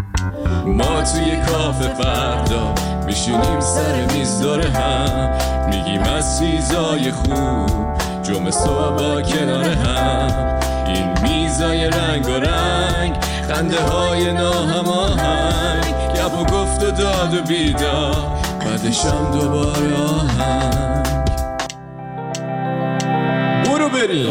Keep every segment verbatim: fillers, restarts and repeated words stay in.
ما توی کافه فردا میشینیم سر میز دور هم، میگیم از چیزای خوب جمعه صبح با کنار هم. این میزای رنگ و رنگ، خنده های ناهماهنگ، گپ و گفت و داد و بیدار، بعدشم دوباره آهنگ. برو بریم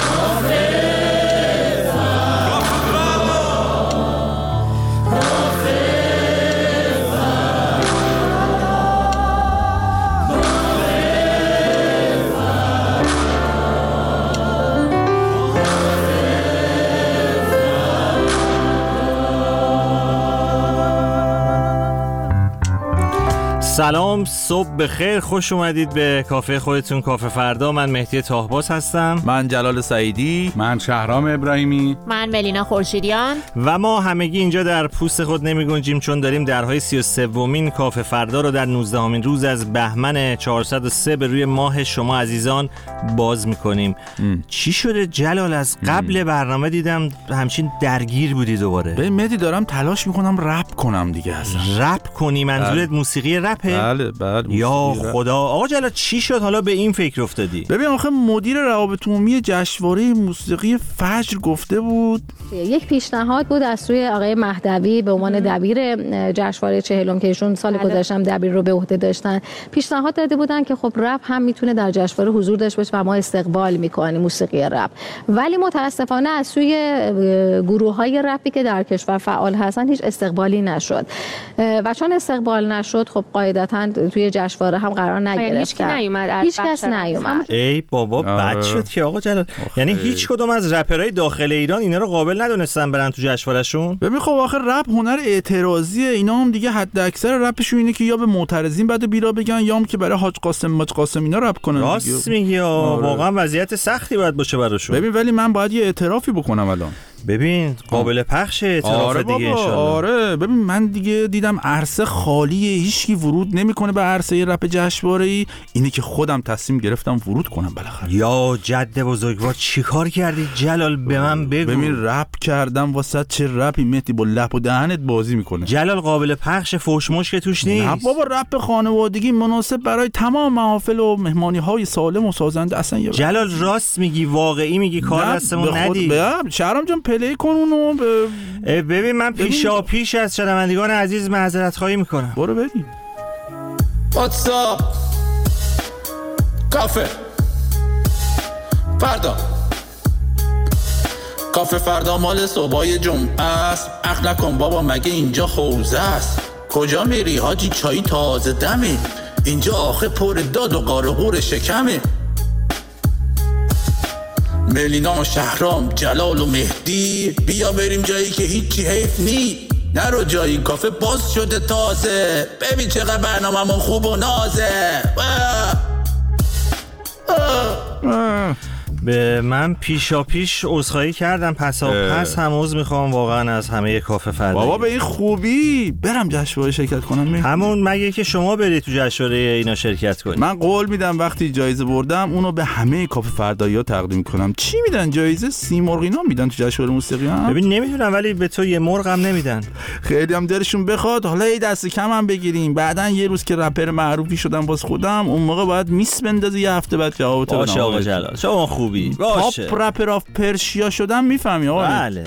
سلام، صبح بخیر، خوش اومدید به کافه خودتون، کافه فردا. من مهدی تاهباز هستم. من جلال سعیدی. من شهرام ابراهیمی. من ملینا خورشیدیان. و ما همگی اینجا در پوست خود نمی گنجیم، چون داریم درهای سی و سومین کافه فردا رو در نوزدهمین روز از بهمن چهارصد و سه به روی ماه شما عزیزان باز میکنیم. چی شده جلال؟ از قبل ام. برنامه دیدم همچین درگیر بودی دوباره. به مهدی دارم تلاش میکنم رپ کنم دیگه. اصلا رپ کنی؟ منظورت موسیقی رپه؟ بله بله. یا خدا. آقا جلال چی شد حالا به این فکر افتادی؟ ببین آخه مدیر روابط عمومی جشنواره موسیقی فجر گفته بود یک پیشنهاد بود از سوی آقای مهدوی به عنوان دبیر جشنواره چهلم که ایشون سال گذشتم دبیر رو به عهده داشتن، پیشنهاد داده بودن که خب رپ هم میتونه در جشنواره حضور داشته باشه و ما استقبال میکنیم موسیقی رپ. ولی متاسفانه از سوی گروه‌های رپی که در کشور فعال هستن هیچ استقبالی نشد و چون استقبال نشد خب قاعدتاً توی جشنواره هم قرار نگرفتن. هیچ کس نیومد. ای بابا بد شد که آقا جلال. یعنی هیچ کدوم از رپرهای داخل ایران اینا رو قابل ندونستن برن تو جشنوارهشون. ببین خب آخه رپ هنر اعتراضیه، اینا هم دیگه حد اکثر رپشون اینه که یا به معترضین بعد بیرا بگن یا هم که برای حاج قاسم ماج قاسم اینا رپ کنن. راست میگی، واقعا وضعیت سختی باید باشه براشون. ببین ولی من باید یه اعترافی بکنم الان. ببین قابل پخش اعتراف. آره دیگه ان شاءالله. آره ببین من دیگه دیدم عرصه خالیه، هیچکی ورود نمیکنه به عرصه رپ جشنواره‌ای، اینه که خودم تصمیم گرفتم ورود کنم بالاخره. یا جد بزرگوار چیکار کردی جلال؟ به من بگو. ببین رپ کردم واسه چه رپی مهدی، با لب و دهنت بازی میکنه جلال. قابل پخش فوش مش که توش نیست. نه بابا، رپ خانوادگی مناسب برای تمام محافل و مهمانی‌های سالم و سازنده. اصلا یه جلال راست میگی، واقعی میگی، کار دستمون ندی. شهرام جان پلی کن اونو. ب... ببین من پیشا پیش از شنوندگان عزیز معذرت خواهی میکنم. برو بریم. واتساپ کافه فردا، کافه فردا مال صبحای جمعه است. عقل نکن بابا مگه اینجا حوزه است؟ کجا میری حاجی؟ چای تازه دمه اینجا، آخه پر داد و قارقور شکمه. ملینا و شهرام جلال و مهدی، بیا بریم جایی که هیچی حیف نی. نرو جایی، کافه باز شده تازه، ببین چقدر برنامه‌مون خوب و نازه. به من پیشا پیش عذرخواهی کردم، پسا پس هم عذر میخوام واقعا از همه کافه فردا. بابا به این خوبی برم جشنواره شرکت کنم؟ همون مگه که شما برید تو جشنواره اینا شرکت کنید. من قول میدم وقتی جایزه بردم اونو به همه کافه فردایی‌ها تقدیم کنم. چی میدن جایزه؟ سی مرغ اینا میدن تو جشنواره موسیقی هم؟ ببین نمیدونم ولی به تو یه مرغ هم نمیدن. خیلی هم دلشون بخواد حالا یه دست کم هم بگیریم، بعدن یه روز که رپر معروفی شدم باز خودم، اون موقع باید میس بندازی، یه هفته بعد جواب تو. باشه آقا جلال، شما خوب باشه. تاپ رپر آف پرشیا شدم، میفهمی آقا؟ بله.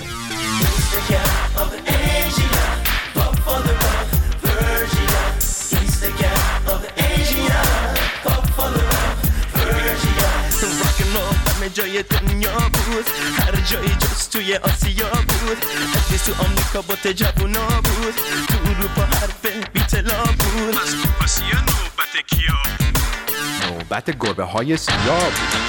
جای دنیا بود، هر جایی جز توی آسیا بود، ادریس تو آمریکا با تجابونا بود، تو اروپا حرف بیتلا بود. از تو آسیا نوبت کیا؟ نوبت گربه های سیاه بود.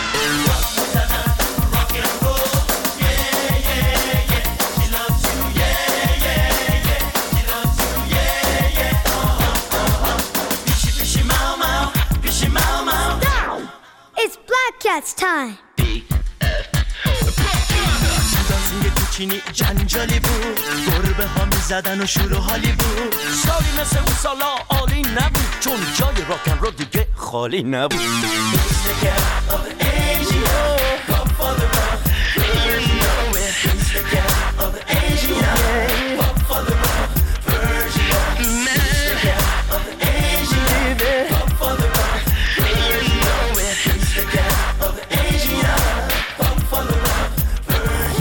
It's Black Cat's time. دانسینگ کوچینی جنجالی بود، گربه ها می زدن و شور و حالی بود. سالی مثل اون سالا عالی نبود، چون جای راکن رو دیگه خالی نبود.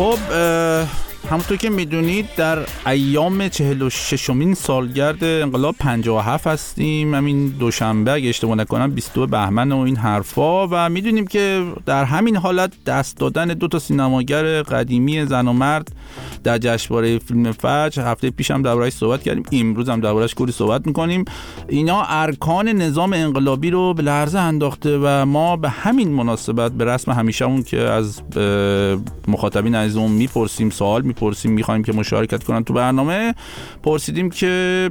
خب همونطور که میدونید در ایام چهل و ششمین سالگرد انقلاب پنجاه و هفت هستیم. همین دوشنبه اگه اشتباه نکنم بیست و دو بهمن و این حرفا، و میدونیم که در همین حالت دست دادن دو تا سینماگر قدیمی زن و مرد در جشنواره فیلم فجر، هفته پیش هم درباره‌اش صحبت کردیم، امروز هم درباره‌اش کلی صحبت می‌کنیم، اینا ارکان نظام انقلابی رو به لرزه انداخته و ما به همین مناسبت به رسم همیشه‌مون که از مخاطبین عزیزمون میپرسیم، سوال میپرسیم، می‌خوایم که مشارکت کنن تو برنامه، پرسیدیم که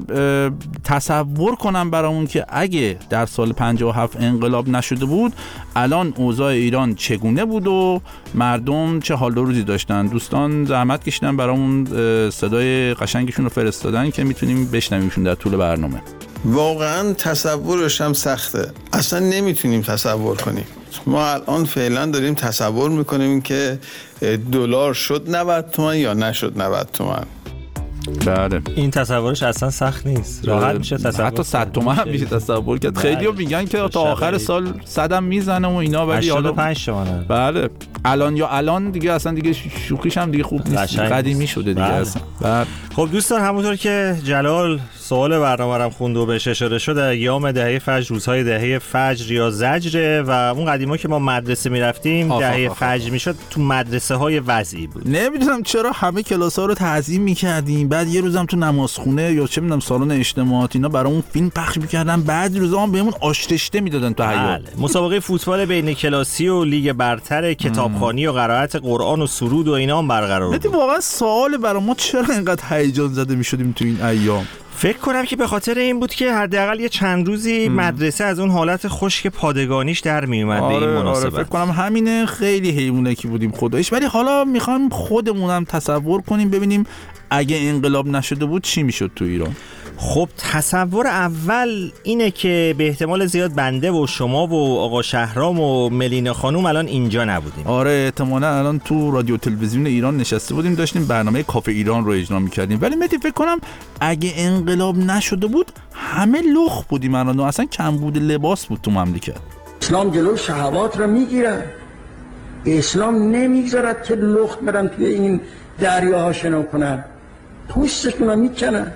تصور کنم برامون که اگه در سال پنجاه و هفت انقلاب نشده بود الان اوضاع ایران چگونه بود و مردم چه حال و روزی داشتن. دوستان زحمت کشیدن برامون صدای قشنگشون رو فرستادن که میتونیم بشنویمشون در طول برنامه. واقعا تصورش هم سخته، اصلا نمیتونیم تصور کنیم. ما الان فعلا داریم تصور میکنیم که دلار شد نود تومن یا نشد نود تومن. بله این تصورش اصلا سخت نیست، راحت میشه تصور، حتی صد تومن هم میشه تصور کرد. خیلی‌ها میگن که تا آخر سال صدم میزنه و اینا، ولی حالا پنج تومنه. بله الان یا الان دیگه اصلا دیگه شوخیش هم دیگه خوب نیست، قدیمی شده دیگه اصلا. بله خب دوستان، همونطور که جلال سوال برنامه رو خوند و بهش اشاره شد، ایام دهه فجر روزهای دهه فجر یا زجر و اون قدیما که ما مدرسه میرفتیم دهه فجر میشد، تو مدرسه های وضعی بود. نمیدونم چرا همه کلاس‌ها رو تعظیم می‌کردیم، بعد یه روزم تو نمازخونه یا چه می‌دونم سالن اجتماعات اینا برامون فیلم پخش می‌کردن، بعد روزا هم بهمون آشرشته میدادن تو حیاط. مسابقه فوتبال بین کلاسی و لیگ برتر، کتابخوانی و قرائت قرآن و سرود و اینا هم برقرار بود. واقعا سوال برای ما چرا اینقدر هیجان زده می‌شدیم تو این ایام؟ فکر کنم که به خاطر این بود که حداقل یه چند روزی ام. مدرسه از اون حالت خشک پادگانیش در می اومد. آره، به این مناسبت آره، فکر کنم همینه. خیلی حیوانکی بودیم خداییش. ولی حالا میخوام خودمونم تصور کنیم ببینیم اگه انقلاب نشده بود چی میشد تو ایران. خب تصور اول اینه که به احتمال زیاد بنده و شما و آقا شهرام و ملینا خانوم الان اینجا نبودیم. آره احتمالاً الان تو رادیو تلویزیون ایران نشسته بودیم، داشتیم برنامه کافه ایران رو اجرا می‌کردیم. ولی متی فکر کنم اگه انقلاب نشده بود همه لخ بودیم الان، اصلا کمبود لباس بود تو مملکت. اسلام جلو شهوات رو میگیره، اسلام نمیگذارد که لخت برن توی این دریاها شنا کنن، پوستشون رو میکنن.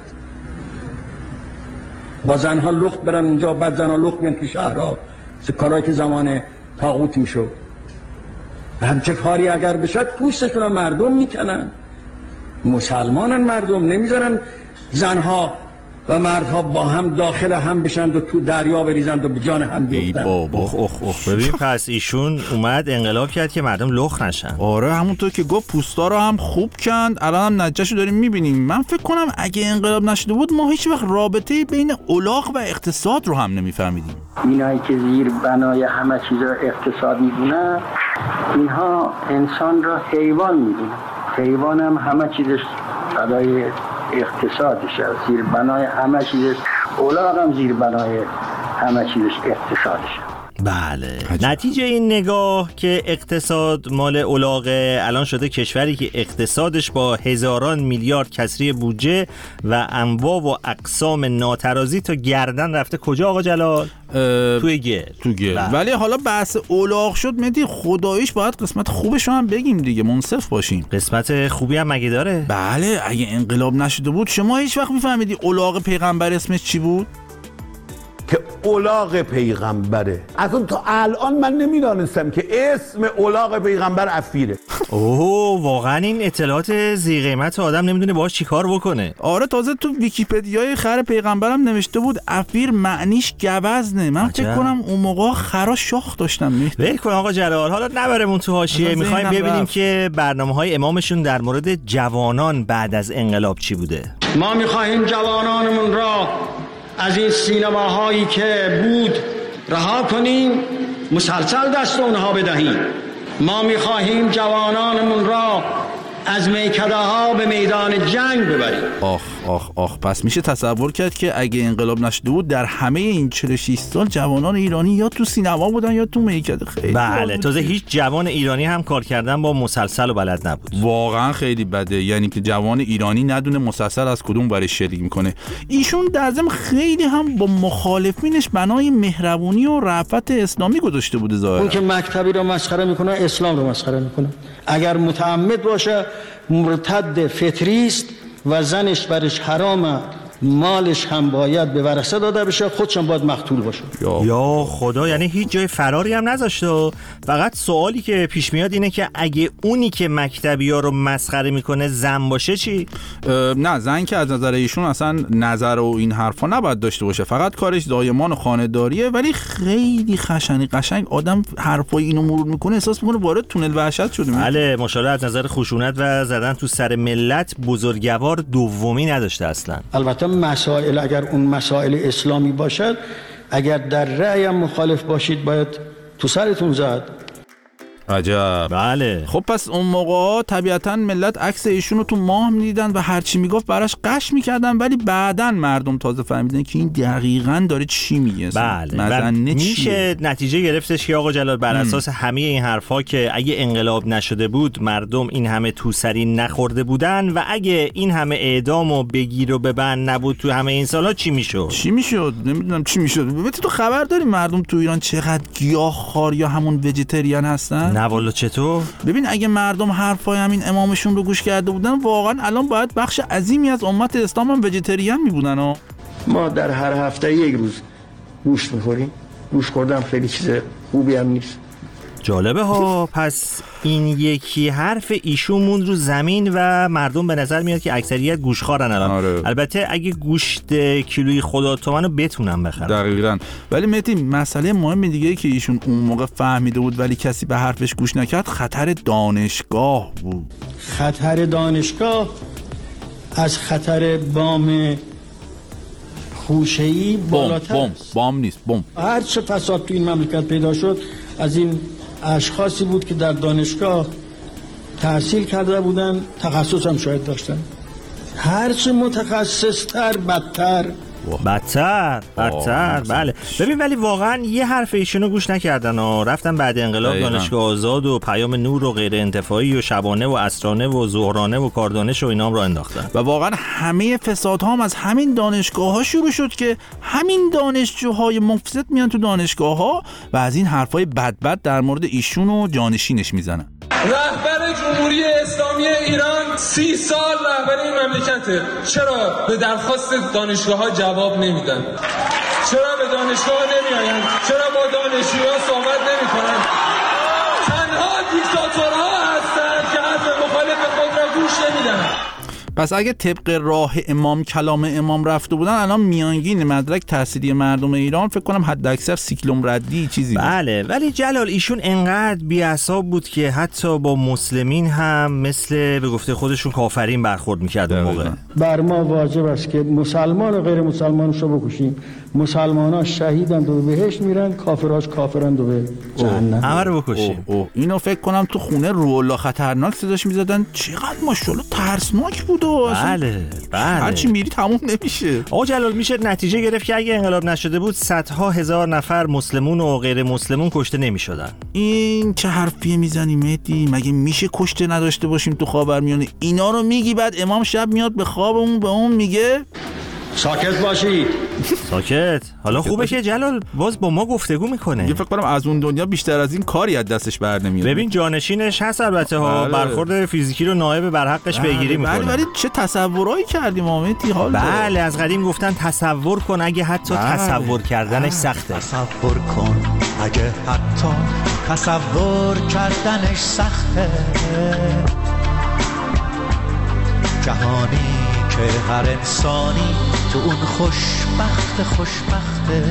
با زنها لخت برن اونجا، بعد زنها لخت میان تو شهرها، کارهایی که زمان طاغوت میشد. همچه کاری اگر بشد پوستشون رو مردم میکنن. مسلمانن مردم، نمیذارن زنها و مردها با هم داخل هم بشند و تو دریا بریزند و به جان هم بیفتند. اخ اخ اخ ببین پس ایشون اومد انقلاب کرد که مردم لخ نشن. آره همونطور که گفت پوستا رو هم خوب کند، الان هم نتیجهشو داریم میبینیم. من فکر کنم اگه انقلاب نشده بود ما هیچ وقت رابطه بین الاغ و اقتصاد رو هم نمیفهمیدیم. اینایی که زیر بنای همه چیز رو اقتصاد میدونن، اینها انسان را حیوان میدونن. حیوان هم همه چیزش برای اقتصادش است، زیر بنای همه چیزش. الاغ هم زیر بنای همه چیزش اقتصادش. بله عجب. نتیجه این نگاه که اقتصاد مال الاغه الان شده کشوری که اقتصادش با هزاران میلیارد کسری بودجه و انواع و اقسام ناترازی تا گردن رفته کجا آقا جلال؟ توی گل. تو گل. ولی حالا بحث الاغ شد مدی، خداییش باید قسمت خوبش رو هم بگیم دیگه، منصف باشیم. قسمت خوبی هم مگه داره؟ بله اگه انقلاب نشده بود شما هیچ وقت میفهمیدی الاغ پیغمبر اسمش چی بود؟ که الاغ پیغمبره. اصلا تا الان من نمیدانستم که اسم الاغ پیغمبر افیره. اوه واقعا این اطلاعات ذی قیمت آدم نمیدونه باهاش چیکار بکنه. آره تازه تو ویکی‌پدیای خر پیغمبرم نوشته بود افیر معنیش گوزنه. من فکر کنم اون موقع خرا شاخ داشتم. ول کن آقا جلال، حالا نبرمون تو حاشیه. میخوایم ببینیم رفت. که برنامه‌های امامشون در مورد جوانان بعد از انقلاب چی بوده. ما میخواهیم جوانانمون را از این سینماهایی که بود رها کنیم، مسلسل دست اونها بدهیم. ما میخواهیم جوانانمون را از میکده ها به میدان جنگ ببریم. آخ آخ آخ پس میشه تصور کرد که اگه انقلاب نشده بود در همه این چهل و شش سال جوانان ایرانی یا تو سینما بودن یا تو میکده. خیلی بله، تازه هیچ جوان ایرانی هم کار کردن با مسلسل و بلد نبود. واقعا خیلی بده، یعنی که جوان ایرانی ندونه مسلسل از کدوم برش شلیک میکنه. ایشون در ضمن خیلی هم با مخالفینش بنای مهربونی و رأفت اسلامی گذاشته بوده ظاهرا. اون که مکتبی رو مسخره میکنه اسلام رو مسخره میکنه. اگر متعمد باشه مرتد فطری است و زنش برش حرامه، مالش هم باید به ورثه داده بشه، خودش هم باید مقتول باشه. یا, یا خدا، یعنی هیچ جای فراری هم نذاشته. فقط سوالی که پیش میاد اینه که اگه اونی که مکتبی‌ها رو مسخره میکنه زن باشه چی؟ نه، زن که از نظر ایشون اصلا نظر و این حرفا نباید داشته باشه، فقط کارش زایمان و خانه‌داریه. ولی خیلی خشنی قشنگ آدم حرفای اینو مرور میکنه احساس میکنه وارد تونل وحشت شده. بله، ماشاءالله از نظر خشونت و زدن تو سر ملت بزرگوار دومی نداشته اصلا. البته مسائل اگر اون مسائل اسلامی باشد، اگر در رأیم مخالف باشید باید تو سرتون زد. عجب. بله. خب پس اون موقع طبیعتاً ملت عکس ایشون رو تو ماه می‌دیدن و هر چی میگفت براش قش میکردن، ولی بعداً مردم تازه فهمیدن که این دقیقاً داره چی میگه. بله. میشه نتیجه گرفتش که آقا جلال بر اساس همه این حرفا که اگه انقلاب نشده بود مردم این همه توسری نخورده بودن و اگه این همه اعدام و بگیر و ببند نبود تو همه این سالا چی میشد؟ چی میشد؟ نمیدونم چی میشد. ببین تو خبر داری مردم تو ایران چقدر گیاهخوار یا همون ویجیتریان هستن؟ نه والا چطور؟ ببین اگه مردم حرفای همین امامشون رو گوش کرده بودن واقعا الان باید بخش عظیمی از امت اسلام هم ویجیتریان می بودن ها. ما در هر هفته یک روز گوشت میخوریم. گوشت خوردن خیلی چیز خوبی هم نیست. جالبه ها. پس این یکی حرف ایشون موند رو زمین و مردم به نظر میاد که اکثریت گوشخوارن الان. آره. البته اگه گوشت کیلویی خدا تومنو بتونن بخرن. دقیقاً. ولی مهدی مسئله مهم دیگه که ایشون اون موقع فهمیده بود ولی کسی به حرفش گوش نکرد خطر دانشگاه بود. خطر دانشگاه از خطر بام خوشه‌ای بالاتر. بم بام نیست، بم. هر چه فساد تو این مملکت پیدا شد از این اشخاصی بود که در دانشگاه تحصیل کرده بودن، تخصص هم شاید داشتن. هر چه متخصص تر بدتر بدتر بدتر. بله. ببین ولی واقعا یه حرف ایشونو گوش نکردن و رفتن بعد انقلاب دقیقا. دانشگاه آزاد و پیام نور و غیر انتفاعی و شبانه و عصرانه و ظهرانه و کاردانش و اینام را انداختن. و واقعا همه فسادها هم از همین دانشگاه ها شروع شد که همین دانشجوهای مفسد میان تو دانشگاه ها و از این حرفای بد بد در مورد ایشون و جانشینش میزنن. رهبر جمهوری اسلامی ایران سی سال رهبر این مملکته، چرا به درخواست دانشگاه‌ها جواب نمیدن؟ چرا به دانشگاه نمیآیند؟ چرا با دانشجوها صحبت نمی‌کنند؟ تنها دیکتاتورها هستند که حرف مخالف خود را گوش نمیدن. پس اگه طبق راه امام کلام امام رفته بودن الان میانگین مدرک تحصیلی مردم ایران فکر کنم حد اکثر سیکلوم ردی چیزی بود. بله. ولی جلال ایشون انقدر بی‌عصاب بود که حتی با مسلمین هم مثل به گفته خودشون کافرین برخورد میکرد اون موقع. بر ما واجب است که مسلمان و غیر مسلمانش رو بکشیم. مسلمان‌ها شهیدند و به بهشت میرن، کافراش کافرند و به جهنم. همه رو بکشیم. اوه اوه. اینو فکر کنم تو خونه رولا خطرناک صداش میزدن. چقدر ماشاءالله ترسناک بود. بله بله. هرچی میری تموم نمیشه. آقا جلال میشه نتیجه گرفت که اگه انقلاب نشده بود صدها هزار نفر مسلمون و غیر مسلمون کشته نمیشدن. این چه حرفیه میزنی مهدی؟ مگه میشه کشته نداشته باشیم تو خاورمیانه؟ اینا رو میگی بعد امام شب میاد به خوابمون به اون میگه ساکت باشید. ساکت. حالا خوبه که جلال باز با ما گفتگو میکنه. یه فکر کنم از اون دنیا بیشتر از این کاری از دستش بر نمیاد. ببین جانشینش هست البته ها. بله. برخورد فیزیکی رو نایب بر حقش بله. پیگیری میکنه. بله ولی چه تصورایی کردیم آمدی حال. بله از قدیم گفتن تصور کن اگه حتی بله. تصور کردنش بله. سخته. تصور کن اگه حتی تصور کردنش سخته. جهانی که هر انسانی تو اون خوشبخت خوشبخته.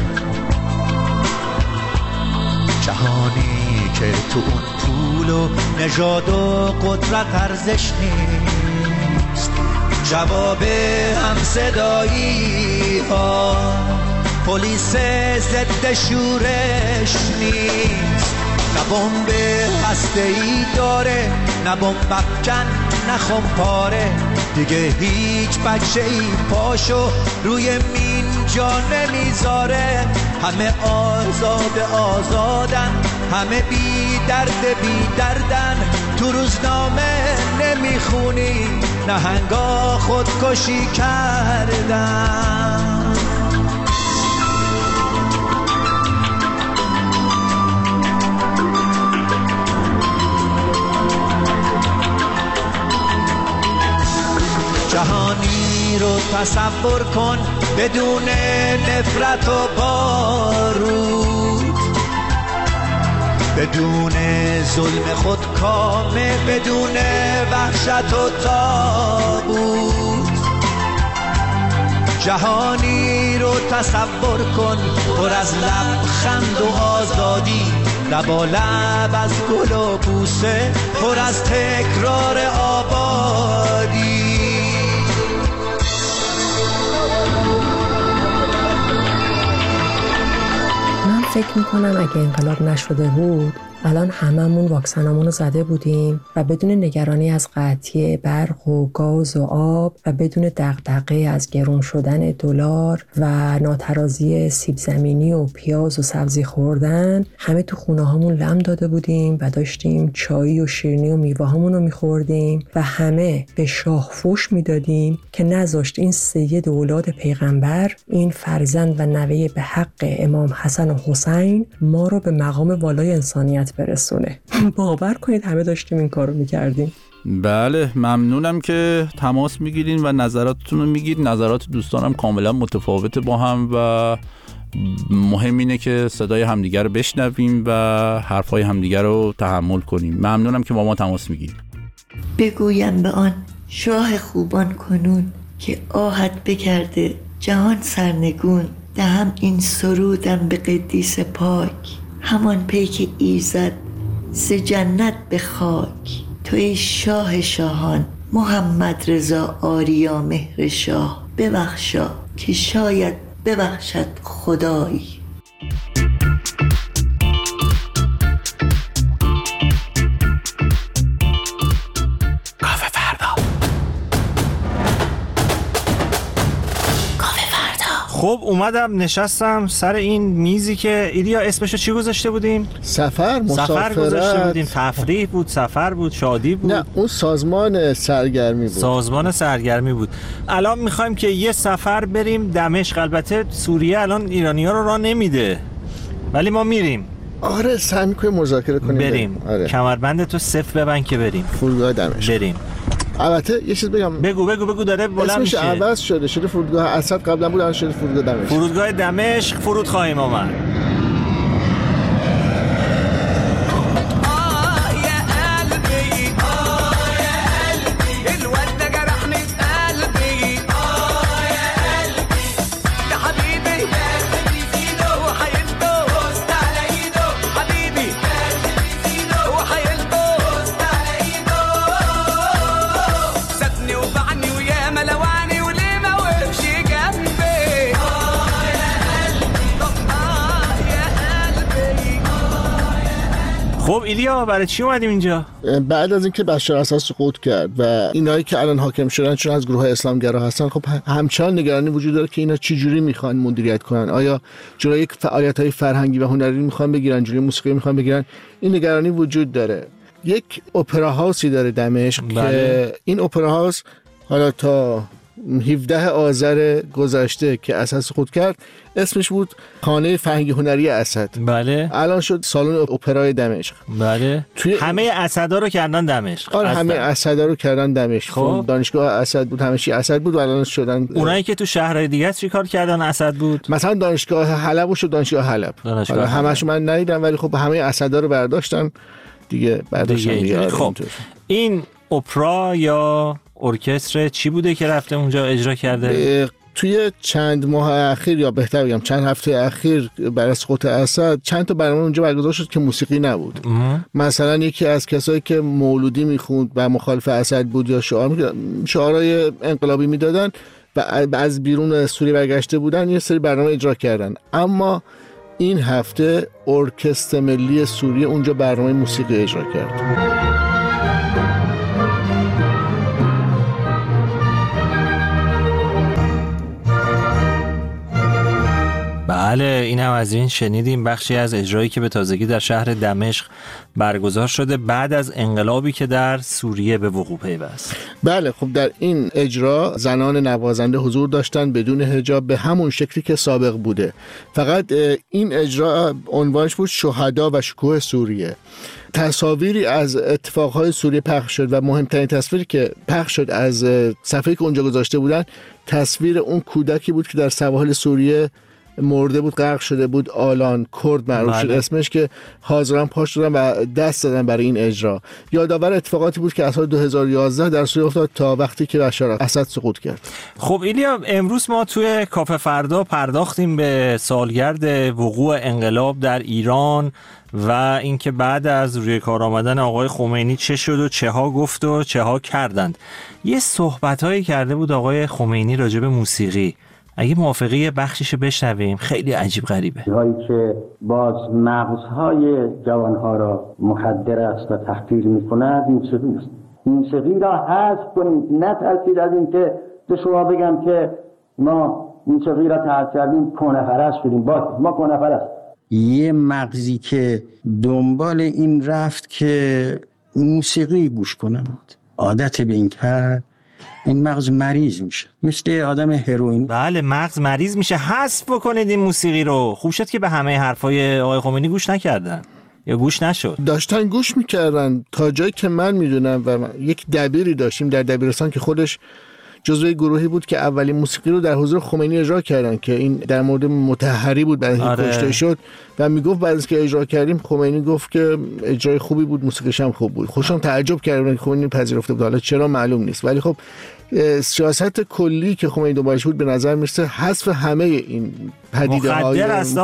جهانی که تو اون پول و نژاد و قدرت ارزش نیست. جواب هم صدایی ها پلیس ضد شورش نیست. نه بمب هسته‌ای داره نه بمب افکن نخم پاره دیگه هیچ بچه ای پاشو روی مین جا نمیذاره. همه آزاد آزادن، همه بی درد بی دردن. تو روزنامه نمیخونی نهنگا خودکشی کردن. جهانی رو تصور کن بدون نفرت و بارود، بدون ظلم خودکامه، بدون وحشت و تابوت. جهانی رو تصور کن پر از لبخند و آزادی، لبا لب از گل و بوسه، پر از تکرار آبادی. من فکر میکنم اگه انقلاب نشده بود الان هممون واکسنامون رو زده بودیم و بدون نگرانی از قطعی برق و گاز و آب و بدون دغدغه از گرون شدن دلار و ناترازی سیب زمینی و پیاز و سبزی خوردن همه تو خونه هامون لم داده بودیم و داشتیم چای و شیرینی و میوه هامون رو میخوردیم و همه به شاه فوش میدادیم که نذاشت این سید اولاد پیغمبر، این فرزند و نوه به حق امام حسن و حسین ما رو به مقام والای انسانیت برسونه. باور کنید همه داشتیم این کارو میکردیم. بله ممنونم که تماس میگیرین و نظراتتون رو میگید. نظرات دوستانم کاملا متفاوته با هم و مهم اینه که صدای همدیگر رو بشنویم و حرفای همدیگر رو تحمل کنیم. ممنونم که با ما تماس میگیرین. بگویم به آن شاه خوبان کنون که آهت بکرده جهان سرنگون، دهم این سرودم به قدیس پاک، همان پیک ایزد ز جنت به خاک. توی شاه شاهان محمد رضا آریا مهر شاه، ببخشا که شاید ببخشد خدایی. خب اومدم نشستم سر این میزی که ایلیا اسمشو چی گذاشته بودیم؟ سفر، مسافرت. سفر گذاشته بودیم. تفریح بود، سفر بود، شادی بود. نه اون سازمان سرگرمی بود. سازمان سرگرمی بود. الان میخوایم که یه سفر بریم دمشق. البته سوریه الان ایرانی‌ها رو راه نمیده ولی ما میریم. آره سعی می‌کنیم مذاکره کنیم بریم. آره. کمربند تو صفر ببند که بریم فرودگاه دمشق. بریم. البته یه چیز بگم. بگو بگو بگو داره بلند میشه. اسمش عوض شده شده فرودگاه اسد قبلا بود الان شده فرودگاه دمشق. فرودگاه دمشق فرود خواهیم آمد. خب ایلیا برای چی اومدیم اینجا؟ بعد از اینکه بشار اسد سقوط کرد و اینایی که الان حاکم شدن چون از گروه اسلامگرا هستن، خب همچنان نگرانی وجود داره که اینا چه جوری میخوان مدیریت کنن. آیا جلوی یک فعالیت‌های فرهنگی و هنری میخوان بگیرن، جلوی موسیقی میخوان بگیرن؟ این نگرانی وجود داره. یک اپرا هاوسی داره دمشق بله. که این اپرا هاوس حالا تا هفدهم آذر گذشته که اسد سقوط کرد اسمش بود خانه فرهنگی هنری اسد. بله. الان شد سالن اپرای دمشق. بله. توی همه اسدا رو کردن دمشق. آره همه اسدا رو کردن دمشق. خب دانشگاه اسد بود، همه چی اسد بود و الان شدن. اونایی که تو شهرهای دیگه چی کار کردن اسد بود؟ مثلا دانشگاه حلب شد دانشگاه حلب. حالا همه‌اش من ندیدم ولی خب همه اسدا رو برداشتن دیگه برداشتن دیگه. دیگه. خب این اپرا یا ارکستر چی بوده که رفته اونجا اجرا کرده؟ توی چند ماه اخیر یا بهتر بگم چند هفته اخیر بعد از سقوط اسد چند تا برنامه اونجا برگزار شد که موسیقی نبود. اه. مثلا یکی از کسایی که مولودی میخوند و مخالف اسد بود یا شعار شعارهای انقلابی میدادن و از بیرون سوریه برگشته بودن یه سری برنامه اجرا کردن. اما این هفته ارکستر ملی سوریه اونجا برنامه موسیقی اجرا کرد. بله اینم از این شنیدیم، بخشی از اجرایی که به تازگی در شهر دمشق برگزار شده بعد از انقلابی که در سوریه به وقوع پیوست. بله خب در این اجرا زنان نوازنده حضور داشتن بدون حجاب به همون شکلی که سابق بوده، فقط این اجرا عنوانش بود شهدا و شکوه سوریه. تصاویری از اتفاقهای سوریه پخش شد و مهمترین تصویری که پخش شد از صفحه‌ای که اونجا گذاشته بودن تصویر اون کودکی بود که در سواحل سوریه مرده بود، غرق شده بود، آلان کرد معروف شد اسمش، که حاضران پاش شدن و دست دادن برای این اجرا. یادآور اتفاقاتی بود که از سال دو هزار و یازده در سوریه افتاد تا وقتی که بشار اسد سقوط کرد. خب ایلیا، امروز ما توی کافه فردا پرداختیم به سالگرد وقوع انقلاب در ایران و اینکه بعد از روی کار آمدن آقای خمینی چه شد و چه ها گفت و چه ها کردند. یه صحبتایی کرده بود آقای خمینی راجع به موسیقی، اگه موافقی بخشیشو بشنویم، خیلی عجیب غریبه. هایی که باز مغزهای جوانها را مخدر است و تحقیر می‌کند موسیقی است. موسیقی را حذف کنید، نه ترسید از اینکه به شما بگم که ما موسیقی را تحقیر کردیم کهنه‌پرست شدیم. با ما کهنه‌پرست. یه مغزی که دنبال این رفت که موسیقی گوش کنم، عادت به این کرد، این مغز مریض میشه، مثل آدم هروئین. بله مغز مریض میشه. حذف بکنید این موسیقی رو. خوب شد که به همه حرفای آقای خمینی گوش نکردن یا گوش نشد. داشتن گوش میکردن تا جایی که من میدونم و من یک دبیری داشتیم در دبیرستان که خودش جزوی گروهی بود که اولین موسیقی رو در حضور خمینی اجرا کردن که این در مورد مطهری بود بعد از اینکه کشته شد و میگفت بعد از که اجرا کردیم خمینی گفت که اجرای خوبی بود، موسیقیش هم خوب بود. خوشم تعجب کردن که خمینی پذیرفته بود، حالا چرا معلوم نیست، ولی خب سیاست کلی که خمینی دنبالش بود به نظر میرسه حذف همه این پدیده های مخدر است.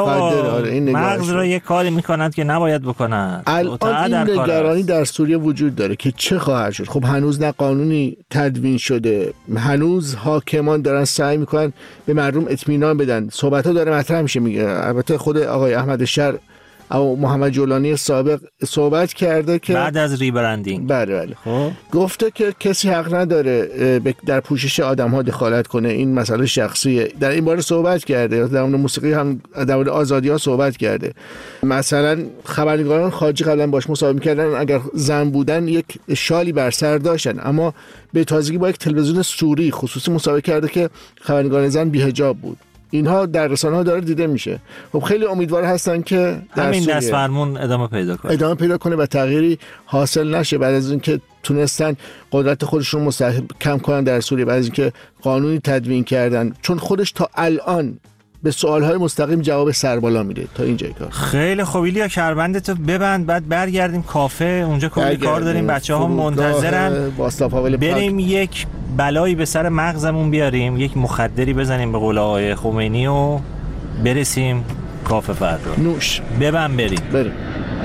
مغز را یک کاری میکنند که نباید بکنند. الان این نگرانی در سوریه وجود داره که چه خواهد شد. خب هنوز نه قانونی تدوین شده، هنوز حاکمان دارن سعی میکنن به مردم اطمینان بدن. صحبت ها داره مطرح میشه. میگه البته خود آقای احمد شر او محمد جولانی سابق صحبت کرده که بعد از ریبرندینگ بله بله خب گفته که کسی حق نداره در پوشش آدم‌ها دخالت کنه، این مسئله شخصیه. در این باره صحبت کرده. در مورد موسیقی هم در مورد آزادی‌ها صحبت کرده. مثلا خبرنگاران خارجی قبلا باش مصاحبه می‌کردن، اگر زن بودن یک شالی بر سر داشتن، اما به تازگی با یک تلویزیون سوری خصوصی مصاحبه کرده که خبرنگار زن بی‌حجاب بود. اینها در رسانه‌ها داره دیده میشه. خب خیلی امیدوار هستن که همین دست فرمون ادامه پیدا کنه ادامه پیدا کنه و تغییری حاصل نشه بعد از اینکه تونستن قدرت خودشون مستحکم کنن در سوریه، بعد از اینکه قانونی تدوین کردن، چون خودش تا الان به سوالهای مستقیم جواب سربالا میده تا اینجای کار. خیلی خوب ایلیا، کربندتو ببند، بعد برگردیم کافه، اونجا کلی کار داریم، بچه‌ها منتظرن. بریم یک بلایی به سر مغزمون بیاریم، یک مخدری بزنیم به قول آقای خمینی و برسیم کافه فردا. نوش ببند بریم بریم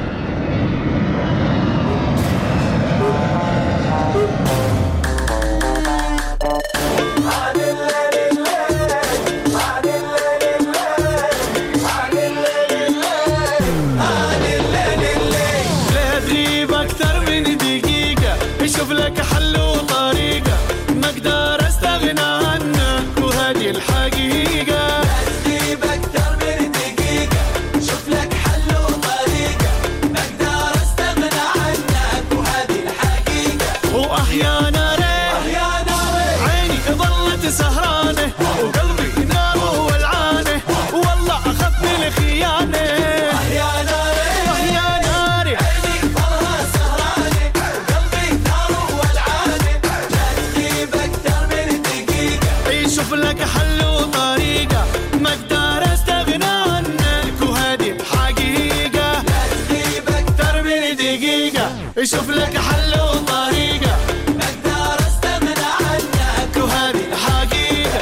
شوف لك حل وطريقة أقدر أستغنى عنك وهذه الحقيقة.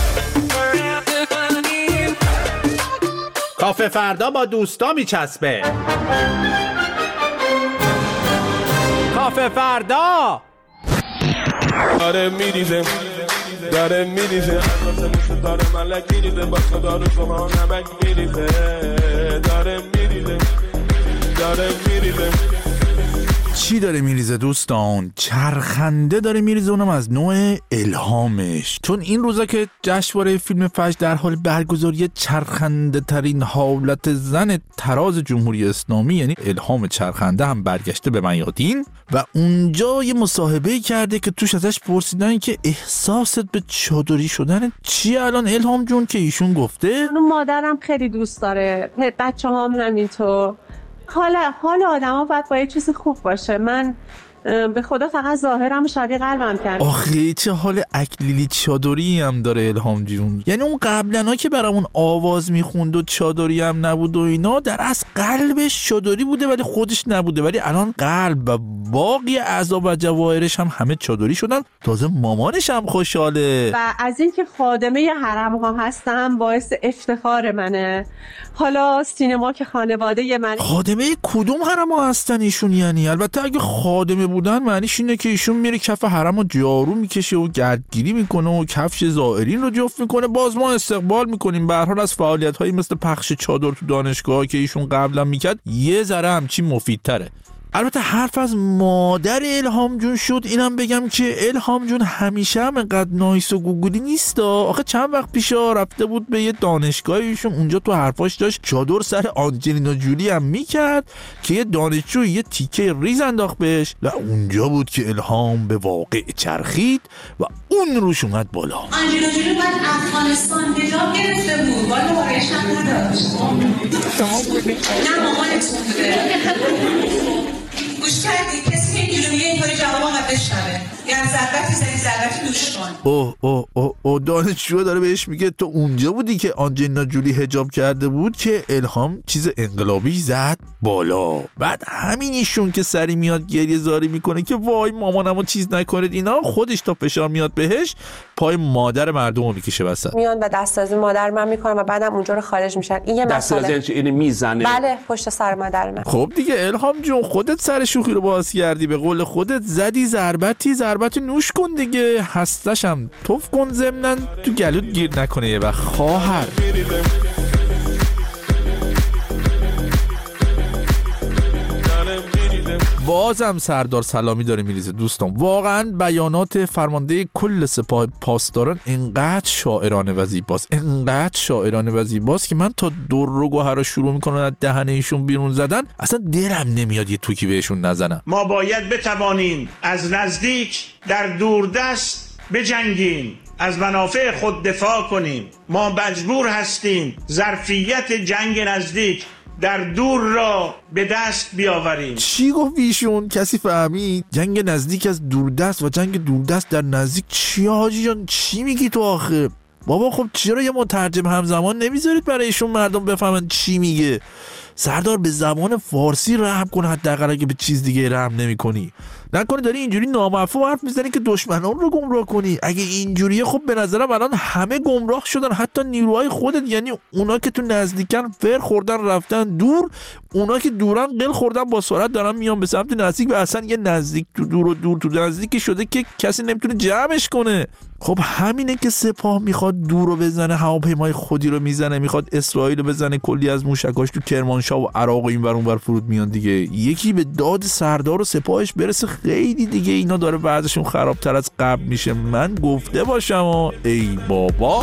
کافه فردا با دوستا میچسبه. کافه فردا داره میریزه داره میریزه داره ملک میریزه با داره شما نمک میریزه داره میریزه داره میریزه چی داره میریزه دوستان؟ چرخنده داره میریزه، اونم از نوع الهامش. چون این روزا که جشنواره فیلم فجر در حال برگزاری چرخنده ترین حالت زن تراز جمهوری اسلامی یعنی الهام چرخنده هم برگشته به میادین و اونجا یه مصاحبه کرده که توش ازش پرسیدن که احساست به چادری شدن چی الان الهام جون، که ایشون گفته اون مادرم خیلی دوست داره، بچه هم همینطور. حال حال آدم ها باید با یه چیز خوب باشه. من به خدا فقط ظاهرم شبیه قلبم کرد. آخه چه حال اکلیلی چادری هم داره الهام جون. یعنی اون قبلنا که برامون آواز میخوند و چادری هم نبود و اینا، در اصل قلبش چادری بوده ولی خودش نبوده، ولی الان قلب و باقی اعضا و جواهرش هم همه چادری شدن. تازه مامانش هم خوشحاله. و از اینکه خادمه حرم ها هستم باعث افتخار منه. حالا سینما که خانواده من. خادمه کدوم حرم ها هستن ایشون؟ یعنی البته اگه خادمه بودن معنیش اینه که ایشون میره کف حرم و جارو میکشه و گردگیری میکنه و کفش زائرین رو جفت میکنه. باز ما استقبال میکنیم به هر حال از فعالیت هایی مثل پخش چادر تو دانشگاه که ایشون قبلا میکرد، یه ذره همچین مفیدتره. البته حرف از مادر الهام جون شد، اینم بگم که الهام جون همیشه هم انقدر نایس و گوگلی نیست. آخه چند وقت پیشا رفته بود به یه دانشگاهیشون، اونجا تو حرفاش داشت چادر سر آنجلینا جولی هم میکرد که یه دانشجو یه تیکه ریز انداخت بهش و اونجا بود که الهام به واقع چرخید و اون روش اومد بالا. آنجلینا جولی بعد افغانستان حجاب گرفته بود، بالا بارش هم نداشت. نه مامانتون بوده. گوش کردی کسی که اینجوری میگه اینطوری جواب آقا بشنوه، یعنی ضربتی زدی ضربتی دوش کن. اوه اوه اوه او دانشجو داره بهش میگه تو اونجا بودی که آنجلینا جولی حجاب کرده بود که الهام چیز انقلابی زد بالا. بعد همین ایشون که سری میاد گریه زاری میکنه که وای مامانمو چیز نکنید اینا، خودش تا فشار میاد بهش پای مادر مردم رو میکشه وسط. میان و دستازی مادر من میکنن و بعدم اونجا رو خارج میشن. این یه مسئله. دستازی اینو میزنه. بله پشت سر مادر من. خب دیگه الهام جون خودت سر شوخی رو باز کردی، به قول خودت زدی ضربتی، ضربت نوش کن دیگه، هستش هم توف کن ضمناً تو گلوت گیر نکنه یه وقت خواهر. بازم سردار سلامی داره میریزه دوستان. واقعا بیانات فرمانده کل سپاه پاسداران انقدر شاعرانه و زیباست، انقدر شاعرانه و زیباست که من تا در و گوهر رو شروع میکنن از دهن ایشون بیرون زدن اصلا دلم نمیاد یه توکی بهشون نزنم. ما باید بتوانیم از نزدیک در دوردست بجنگیم، از منافع خود دفاع کنیم. ما مجبور هستیم ظرفیت جنگ نزدیک در دور را به دست بیاوریم. چی گفت ایشون؟ کسی فهمید؟ جنگ نزدیک از دوردست و جنگ دوردست در نزدیک چی حاجی جان؟ چی میگی تو آخه؟ بابا خب چرا یه مترجم همزمان نمیذارید برای ایشون مردم بفهمن چی میگه؟ سردار به زبان فارسی رحم کن حداقل اگه به چیز دیگه رحم نمیکنی. نکنه داری اینجوری نامفهوم حرف میزنی که دشمنان رو گمراه کنی. اگه اینجوریه خب به نظرم الان همه گمراه شدن، حتی نیروهای خودت، یعنی اونا که تو نزدیکن فر خوردن رفتن دور، اونا که دورن قل خوردن با سرعت دارن میان به سمت نزدیک و اصلا یه نزدیک تو دور و دور تو نزدیک شده که کسی نمیتونه جمعش کنه. خب همینه که سپاه میخواد دور رو بزنه، هواپیمای خودی رو میزنه، میخواد اسرائیل رو بزنه، کلی از موشکاش تو کرمانشاه و عراق و اینور اونور فرود میان دیگه. یکی به داد سردار و سپاهش برسه خیلی دیگه اینا داره بعضشون خرابتر از قبل میشه. من گفته باشم و ای بابا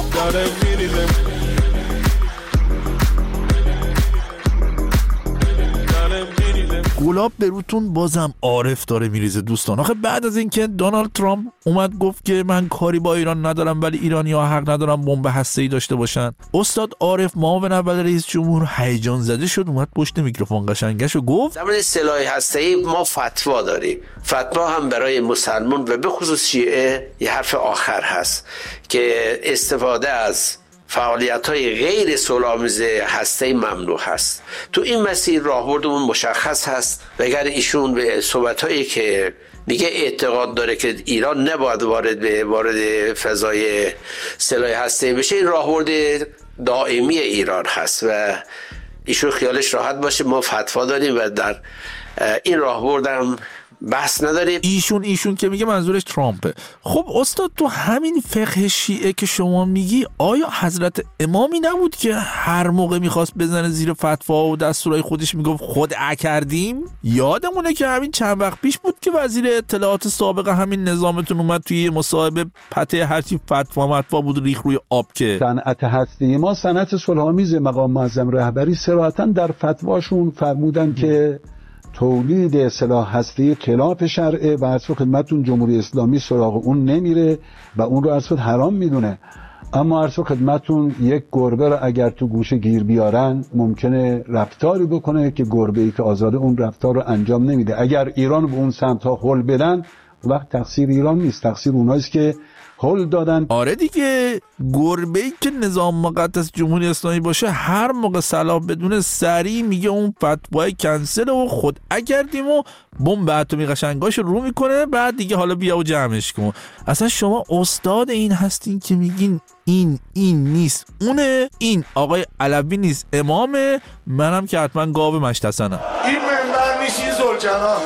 گلاب به روتون بازم عارف داره میریزه دوستان. آخه بعد از اینکه دونالد ترامپ اومد گفت که من کاری با ایران ندارم ولی ایرانی‌ها حق ندارن بمب هسته‌ای داشته باشن، استاد عارف معاون اول رئیس جمهور هیجان زده شد، اومد پشت میکروفون قشنگش و گفت در مورد سلاح هسته‌ای ما فتوا داریم. فتوا هم برای مسلمان و به خصوص شیعه یه حرف آخر هست که استفاده از فعالیت‌های غیر صلح‌آمیز هسته‌ای ممنوع هست. تو این مسیر راهبردمون مشخص هست و اگر ایشون به صحبت‌هایی که دیگه اعتقاد داره که ایران نباید وارد به وارد فضای سلاح هسته‌ای بشه، این راهبرد دائمی ایران هست و ایشون خیالش راحت باشه. ما فتوا داریم و در این راهبردم بحث نداریم. ایشون ایشون که میگه منظورش ترامپه. خب استاد تو همین فقه شیعه که شما میگی آیا حضرت امامی نبود که هر موقع میخواست بزنه زیر فتوا و دستورای خودش میگفت خدعه کردیم؟ یادمونه که همین چند وقت پیش بود که وزیر اطلاعات سابق همین نظامتون اومد توی مصاحبه پته هرچی فتوا متوا بود ریخ روی آب که صنعت هستی ما صنعت صلح‌آمیز مقام معظم رهبری صراحتاً در فتواشون فرمودن که تولید سلاح هستی خلاف شرعه و عرض خدمتتون جمهوری اسلامی سراغ اون نمیره و اون رو عرض حرام میدونه. اما عرض خدمتتون یک گربه رو اگر تو گوشه گیر بیارن ممکنه رفتاری بکنه که گربه‌ای که آزاده اون رفتار رو انجام نمیده. اگر ایران به اون سمت ها هل بدن وقت تقصیر ایران نیست، تقصیر اوناییست که هل دادن. آره دیگه، گربه‌ای که نظام مقدس جمهوری اسلامی باشه هر موقع صلاح بدون سری میگه اون فتوای کنسل و خود اگردیم و بمب اتمی قشنگاش رو میکنه، بعد دیگه حالا بیا و جمعش کن. اصلا شما استاد این هستین که میگین این این نیست اونه، این آقای علوی نیست امامه، منم که حتما گاو مشتسنم. این منبر نیست، این زلجناحه.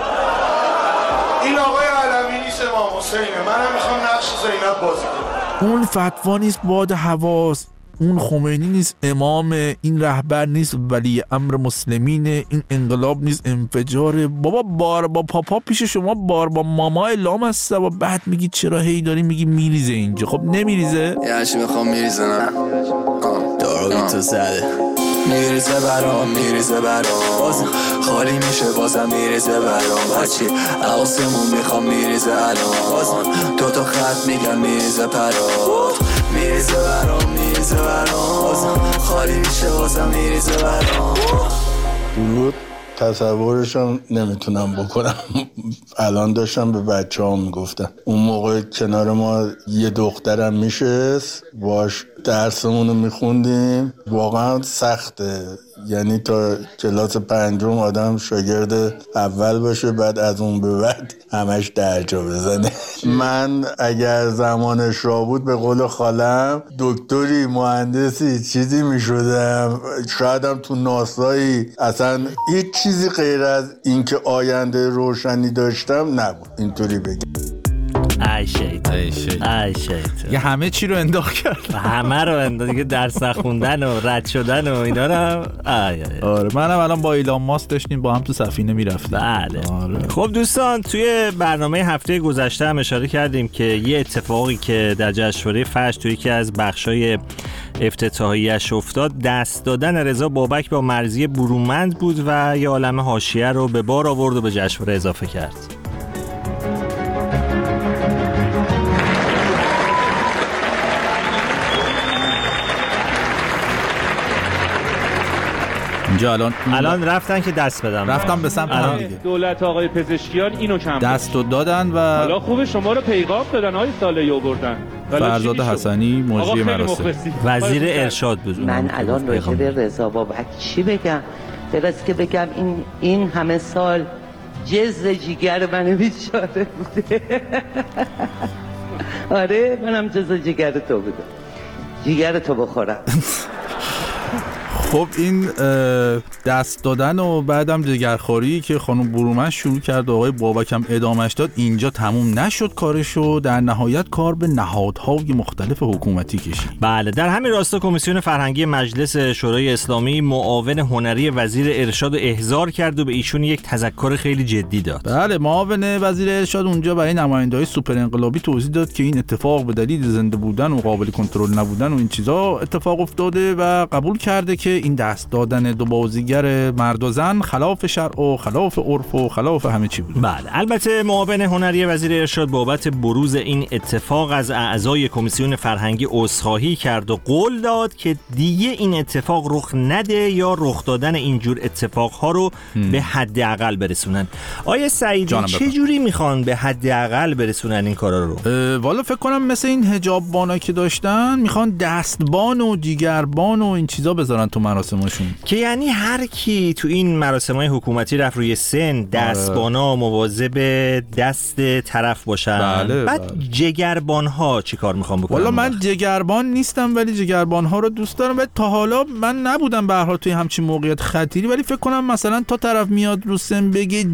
این آقای علوی نیست امام حسینه، منم میخوام نقش زینب بازی کنم. اون فتوا نیست باد حواس، اون خمینی نیست امام، این رهبر نیست ولی امر مسلمینه، این انقلاب نیست انفجاره. بابا بار با پاپا پیش شما بار با ماما اعلام هست و بعد میگی چرا هی داری میگی میریزه اینجا. خب نمیریزه؟ یه چی میخوام میریزه نه دارو تو زده میریزه برام میریزه برام بازم خالی میشه بازم میریزه برام هرچی عواسمون میخوام میریزه الان بازم دو تا خط میگم میریزه پرات میریزه برام میریزه برام بازم خالی میشه بازم میریزه برام. درود تصورشم نمیتونم بکنم. الان داشتم به بچه ها میگفتم اون موقع کنار ما یه دخترم میشست باش درسمون رو میخوندیم، واقعا سخته، یعنی تا کلاس پنجم آدم شاگرد اول باشه بعد از اون به بعد همش درجا بزنه. من اگر زمانش را بود به قول خالم دکتری مهندسی چیزی میشدم، شایدم تو ناسایی، اصلا هیچ چیزی غیر از اینکه آینده روشنی داشتم نبود، اینطوری بگم. ای شیطان ای شیطان ای شیطان یه همه چی رو انداخت کرد، همه رو انداخت دیگه، درس نخوندن و رد شدن و اینا رو. آی آی. آره منم الان با ایلان ماسک داشتیم با هم تو سفینه میرفتیم. بله. آره. خب دوستان توی برنامه هفته گذشته هم اشاره کردیم که یه اتفاقی که در جشنواره فجر توی یکی از بخشای افتتاحیه‌اش افتاد دست دادن رضا بابک با مرضیه برومند بود و یه عالمه حاشیه رو به بار آورد و به جشنواره اضافه کرد. اینجا الان الان رفتن که دست بدم، رفتم به سمت هم دیگه. دولت آقای پزشکیان اینو کم دستو دادن و حالا خوب شما رو پیغام دادن آقای سالی آوردن. فرزاد حسنی مجری مراسم وزیر ارشاد بود. من الان راجع به رضا بابک چی بگم؟ درست که بگم این این همه سال جز جیگر من بیچاره بوده. آره منم جز جیگر تو بودم، جیگر تو بخورم. خب این دست دادن و بعدم جگرخواری که خانم برومند شروع کرد و آقای بابک هم ادامهش داد اینجا تموم نشد کارشو، در نهایت کار به نهادهای مختلف حکومتی کشید. بله در همین راستا کمیسیون فرهنگی مجلس شورای اسلامی معاون هنری وزیر ارشاد احضار کرد و به ایشون یک تذکر خیلی جدی داد. بله معاون وزیر ارشاد اونجا برای نماینده‌های سوپر انقلابی توضیح داد که این اتفاق به دلیل زنده بودن و قابل کنترل نبودن و این چیزا اتفاق افتاده و قبول کرده که این دست دادن دو بازیگر مرد و زن خلاف شرع و خلاف عرف و خلاف همه چی بود. بله البته معاون هنری وزیر ارشاد بابت بروز این اتفاق از اعضای کمیسیون فرهنگی عذرخواهی کرد و قول داد که دیگه این اتفاق رخ نده یا رخ دادن اینجور اتفاقها رو هم. به حداقل برسونن. آیه سعیدی چه جوری میخوان به حداقل برسونن این کارا رو؟ والا فکر کنم مثل این حجاب بانا که داشتن میخوان دستبان و دیگربان و این چیزا بذارن تو مراسماشون، که یعنی هر کی تو این مراسم‌های حکومتی رفت روی سن دستبانا مواظب دست طرف باشن. بله بعد بله. جگربان‌ها چی کار میخوام بکنم؟ والا من جگربان نیستم ولی جگربان‌ها رو دوست دارم، ولی تا حالا من نبودم به هر حال توی همچین موقعیت خطیری، ولی فکر کنم مثلا تا طرف میاد رو سن بگه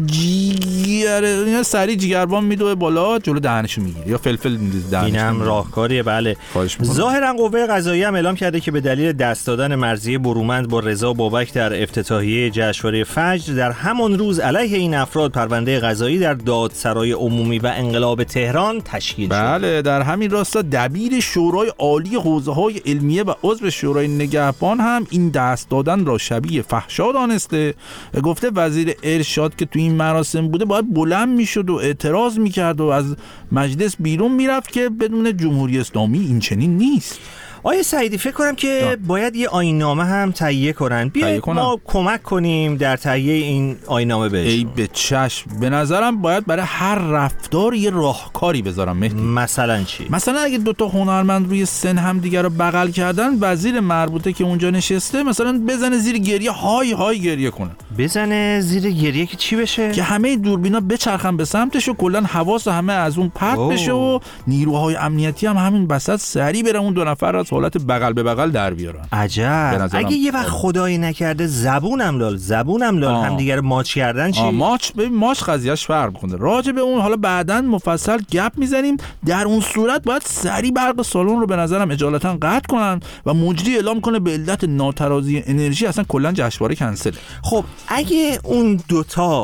جیگر، اینا سری جگربان میدوه بالا جلو دهنشو میگیره یا فلفل میریزه دهنش. اینم راهکاریه. بله. ظاهرا قوه قضاییه هم اعلام کرده که به دلیل دست دادن مرضیه برومند با رضا بابک در افتتاحیه جشنواره فجر در همان روز علیه این افراد پرونده قضایی در دادسرای عمومی و انقلاب تهران تشکیل شد. بله، در همین راستا دبیر شورای عالی حوزه‌های علمیه و عضو شورای نگهبان هم این دست دادن را شبیه فحشا دانسته و گفته وزیر ارشاد که تو این مراسم بوده باید بلند میشد و اعتراض میکرد و از مجلس بیرون میرفت که بدون جمهوری اسلامی این چنین نیست. آیه سعیدی فکر کنم که دا. باید یه آیین‌نامه هم تهیه کنن. بیایید ما کمک کنیم در تهیه این آیین‌نامه بهشون. ای به چشم. به نظرم باید برای هر رفتار یه راهکاری بذارم مهدی. مثلا چی؟ مثلا اگه دوتا هنرمند روی سن هم دیگر رو بغل کردن، وزیر مربوطه که اونجا نشسته مثلا بزنه زیر گریه، های های گریه کنه. بزنه زیر گریه که چی بشه؟ که همه دوربینا بچرخن به سمتش و کلا حواس همه از اون پرت بشه و نیروهای امنیتی هم همین وسط سریع برن اون دو نفر از حالت بغل به بغل در بیارن. عجب. اگه یه وقت خدایی نکرده زبونم لال زبونم لال هم دیگه رو ماچ کردن چی؟ ماچ ببین ماچ قضیهش فرق می‌کنه. راجع به اون حالا بعداً مفصل گپ میزنیم. در اون صورت باید سریع برق سالن رو به نظرم اجالتا قطع کنن و مجری اعلام کنه به علت ناترازی انرژی اصلا کلا جشنواره کنسل. خب اگه اون دوتا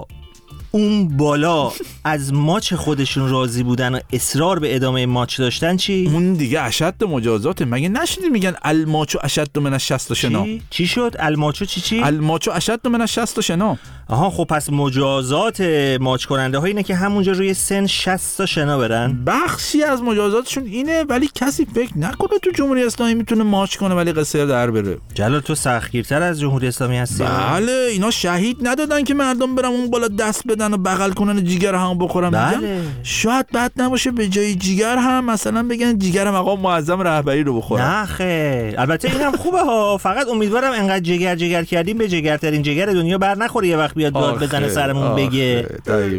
اون بالا از ماچ خودشون راضی بودن و اصرار به ادامه ماچ داشتن چی؟ اون دیگه اشد مجازاته. مگه نشنیدی میگن الماچو اشد من الشصت شنا؟ چی؟ چی شد؟ الماچو چی چی؟ الماچو اشد من الشصت شنا. آها خب پس مجازات ماچ کننده ها اینه که همونجا روی سن شصت تا شنا برن. بخشی از مجازاتشون اینه، ولی کسی فکر نکنه تو جمهوری اسلامی میتونه ماچ کنه ولی قصر در بره. جلال تو سختگیرتر از جمهوری اسلامی هستی. بله اینا شهید ندادن که مردم برن اون بالا دست بدن و بغل کنن جیگر هم بخورن. بله. شاید بد نباشه به جای جیگر هم مثلا بگن جیگر مقام معظم رهبری رو بخورن. نه خیر، البته اینم خوبه ها، فقط امیدوارم انقدر جگر جگر کردیم به جگرترین جگر دنیا بر نخوره یه وقت بیاد داد بزنه سرمون بگه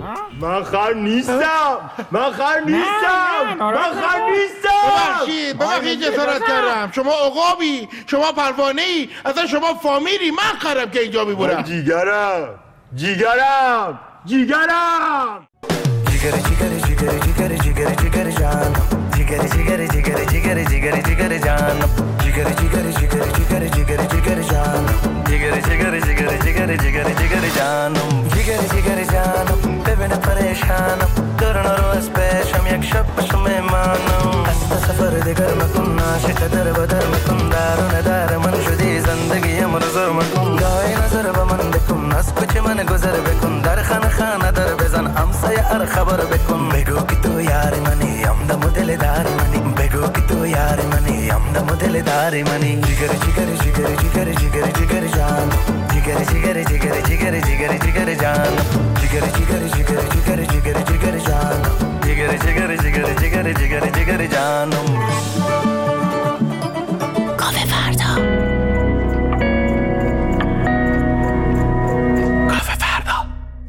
من خر نیستم، من خر نیستم، من خر نیستم. ببخشید ببخشید جسارت کردم. شما عقابی، شما پروانه‌ای، اصلا شما فامیلی. من خرم که اینجا میبورم. جیگرم جیگرم جیگرم جیگر جیگر جیگر جیگر جیگر جیگر جان، جیگر جیگر جیگر جیگر جیگر جیگر جان، جیگر جیگر جیگر جیگر جیگر جیگر جان، جیگر جیگر جیگر جیگر جیگر جیگر جان، جیگر جیگر جان ببین پریشانم دورن رو از پیشم یک شب بشم میمانم. از سفر دیگر مکن عاشق در بدر مکن، درون در من شدی زندگی مرزور مکن. گاهی نظر به من بکن از کوچه من گذر بکن، در خانه خانه در بزن همسایه ار خبر بکن. بگو که تو یار منی هم دم و دل داری منی، بگو که تو یار منی هم دم و دل داری منی. جیگر جیگر جیگر جیگر جیگر جیگر جان، جیگر جیگر جیگر جیگر جیگر جیگر جان، جیگر جیگر جیگر جیگر جیگر جیگر جان، جیگر جیگر جیگر جیگر جیگر جیگر جان. کافه فردا. کافه فردا.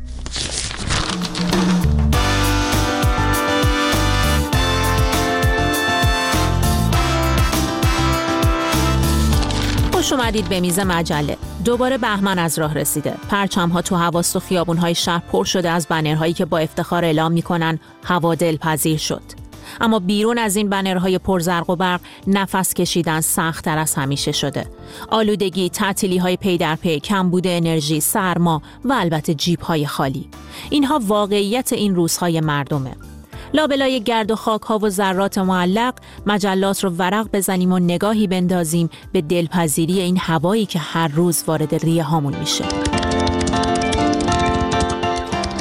خوش اومدید به میز مجله. دوباره بهمن از راه رسیده. پرچم‌ها تو حواس و خیابون‌های شهر پر شده از بنرهایی که با افتخار اعلام می‌کنن هوا دلپذیر شد. اما بیرون از این بنرهای پرزرق و برق نفس کشیدن سخت‌تر از همیشه شده. آلودگی، تعطیلی‌های پی در پی، کمبود انرژی، سرما و البته جیب‌های خالی. اینها واقعیت این روزهای مردمه. لابلای گرد و خاک ها و ذرات معلق مجلات رو ورق بزنیم و نگاهی بندازیم به دلپذیری این هوایی که هر روز وارد ریه هامون میشه. تو خیلی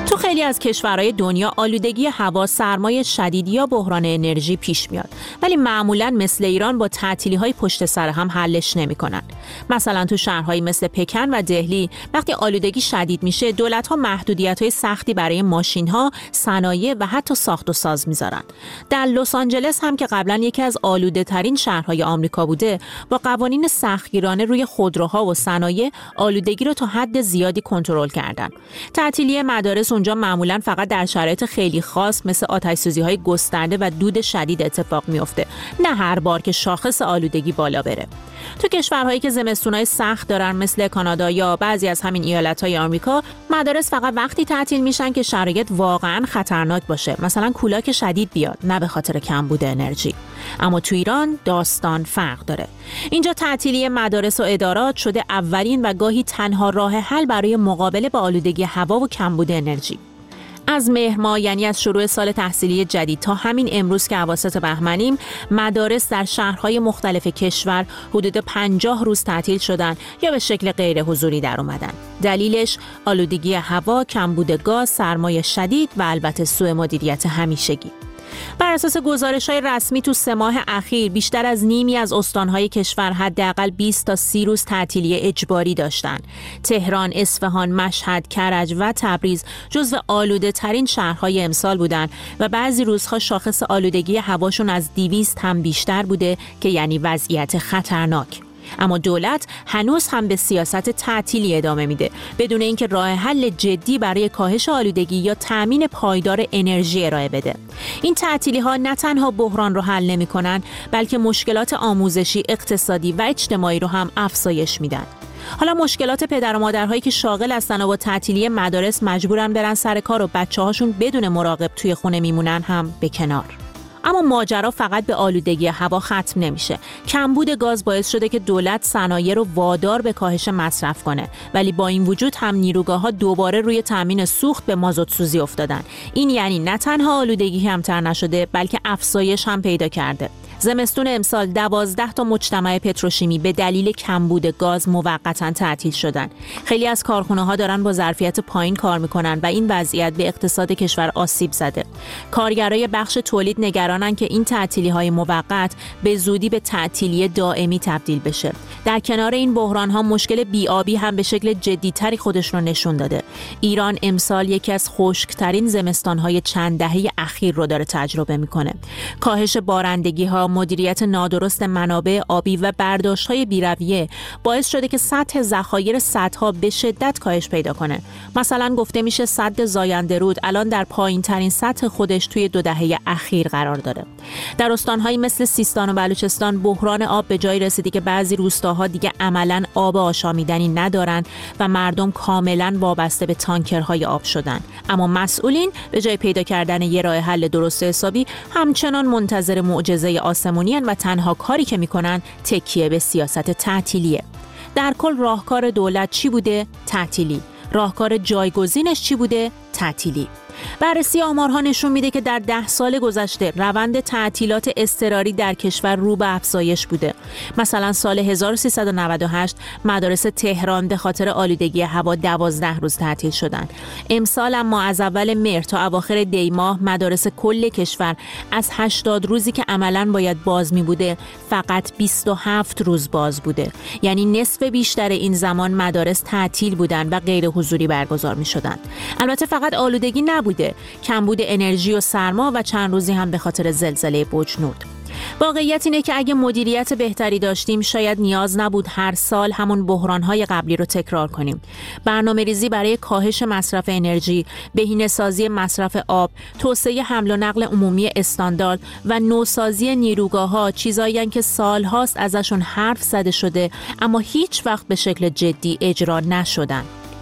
از کشورهای دنیا آلودگی هوا، سرمای شدید یا بحران انرژی پیش میاد، ولی معمولاً مثل ایران با تعطیلی‌های پشت سر هم حلش نمی‌کنن. مثلا تو شهرهایی مثل پکن و دهلی وقتی آلودگی شدید میشه، دولت‌ها محدودیت‌های سختی برای ماشین‌ها، صنایع و حتی ساخت و ساز میذارن. در لس آنجلس هم که قبلا یکی از آلوده‌ترین شهرهای آمریکا بوده، با قوانین سختگیرانه روی خودروها و صنایع آلودگی رو تا حد زیادی کنترل کردن. تعطیلی مدارس اونجا معمولاً فقط در شرایط خیلی خاص مثل آتش‌سوزی‌های گسترده و دود شدید اتفاق میفته، نه هر بار که شاخص آلودگی بالا بره. تو کشورهایی که زمستونای سخت دارن مثل کانادا یا بعضی از همین ایالت‌های آمریکا، مدارس فقط وقتی تعطیل میشن که شرایط واقعاً خطرناک باشه، مثلا کولاک شدید بیاد، نه به خاطر کمبود انرژی. اما تو ایران داستان فرق داره. اینجا تعطیلی مدارس و ادارات شده اولین و گاهی تنها راه حل برای مقابله با آلودگی هوا و کمبود انرژی. از مهر ماه، یعنی از شروع سال تحصیلی جدید تا همین امروز که اواسط بهمنیم، مدارس در شهرهای مختلف کشور حدود پنجاه روز تعطیل شدن یا به شکل غیر حضوری در اومدن. دلیلش آلودگی هوا، کمبود گاز، سرمای شدید و البته سوء مدیریت همیشگی. بر اساس گزارش‌های رسمی تو سه ماه اخیر بیشتر از نیمی از استان‌های کشور حداقل بیست تا سی روز تعطیلی اجباری داشتن. تهران، اصفهان، مشهد، کرج و تبریز جزو آلوده‌ترین شهرهای امسال بودن و بعضی روزها شاخص آلودگی هواشون از دویست هم بیشتر بوده که یعنی وضعیت خطرناک. اما دولت هنوز هم به سیاست تعطیلی ادامه میده بدون اینکه راه حل جدی برای کاهش آلودگی یا تامین پایدار انرژی ارائه بده. این تعطیلی ها نه تنها بحران رو حل نمیکنن، بلکه مشکلات آموزشی، اقتصادی و اجتماعی رو هم افزایش میدن. حالا مشکلات پدر و مادرهایی که شاغل هستن و با تعطیلی مدارس مجبورن برن سر کار و بچه‌هاشون بدون مراقب توی خونه میمونن هم به کنار. اما ماجرا فقط به آلودگی هوا ختم نمیشه. کمبود گاز باعث شده که دولت صنایع رو وادار به کاهش مصرف کنه، ولی با این وجود هم نیروگاه‌ها دوباره روی تامین سوخت به مازوت سوزی افتادن. این یعنی نه تنها آلودگی کمتر نشده، بلکه افزایش هم پیدا کرده. زمستون امسال دوازده تا مجتمع پتروشیمی به دلیل کمبود گاز موقتا تعطیل شدن. خیلی از کارخانه‌ها دارن با ظرفیت پایین کار میکنن و این وضعیت به اقتصاد کشور آسیب زده. کارگرای بخش تولید نگرانن که این تعطیلی‌های موقت به زودی به تعطیلی دائمی تبدیل بشه. در کنار این بحران‌ها مشکل بی‌آبی هم به شکل جدی‌تری خودش رو نشون داده. ایران امسال یکی از خشک‌ترین زمستان‌های چند دهه اخیر رو داره تجربه میکنه. کاهش بارندگی‌ها، مدیریت نادرست منابع آبی و برداشت‌های بی‌رویه باعث شده که سطح ذخایر سدها به شدت کاهش پیدا کنه. مثلا گفته میشه سد زاینده رود الان در پایین‌ترین سطح خودش توی دو دهه اخیر قرار داره. در استان‌هایی مثل سیستان و بلوچستان بحران آب به جای رسیده که بعضی روستاها دیگه عملاً آب آشامیدنی ندارن و مردم کاملاً وابسته به تانکرهای آب شدن. اما مسئولین به جای پیدا کردن یه راه حل درست حسابی همچنان منتظر معجزه آسمونیان و تنها کاری که میکنن تکیه به سیاست تعطیلیه. در کل راهکار دولت چی بوده؟ تعطیلی. راهکار جایگزینش چی بوده؟ تعطیلی. بررسی آمارها نشون میده که در ده سال گذشته روند تعطیلات اضطراری در کشور رو به افزایش بوده. مثلا سال هزار و سیصد و نود و هشت مدارس تهران به خاطر آلودگی هوا دوازده روز تعطیل شدند. امسال اما از اول مهر تا اواخر دی ماه مدارس کل کشور از هشتاد روزی که عملاً باید باز می بوده فقط بیست و هفت روز باز بوده. یعنی نصف بیشتر این زمان مدارس تعطیل بودند و غیر حضوری برگزار می شدند. البته فقط آلودگی نبود بوده، کمبود انرژی و سرما و چند روزی هم به خاطر زلزله بجنورد. واقعیت اینه که اگه مدیریت بهتری داشتیم شاید نیاز نبود هر سال همون بحران‌های قبلی رو تکرار کنیم. برنامه‌ریزی برای کاهش مصرف انرژی، بهینه‌سازی مصرف آب، توسعه حمل و نقل عمومی استاندارد و نوسازی نیروگاه‌ها چیزایی‌اند که سال‌هاست ازشون حرف زده شده اما هیچ وقت به شکل جدی اجرا نشدن.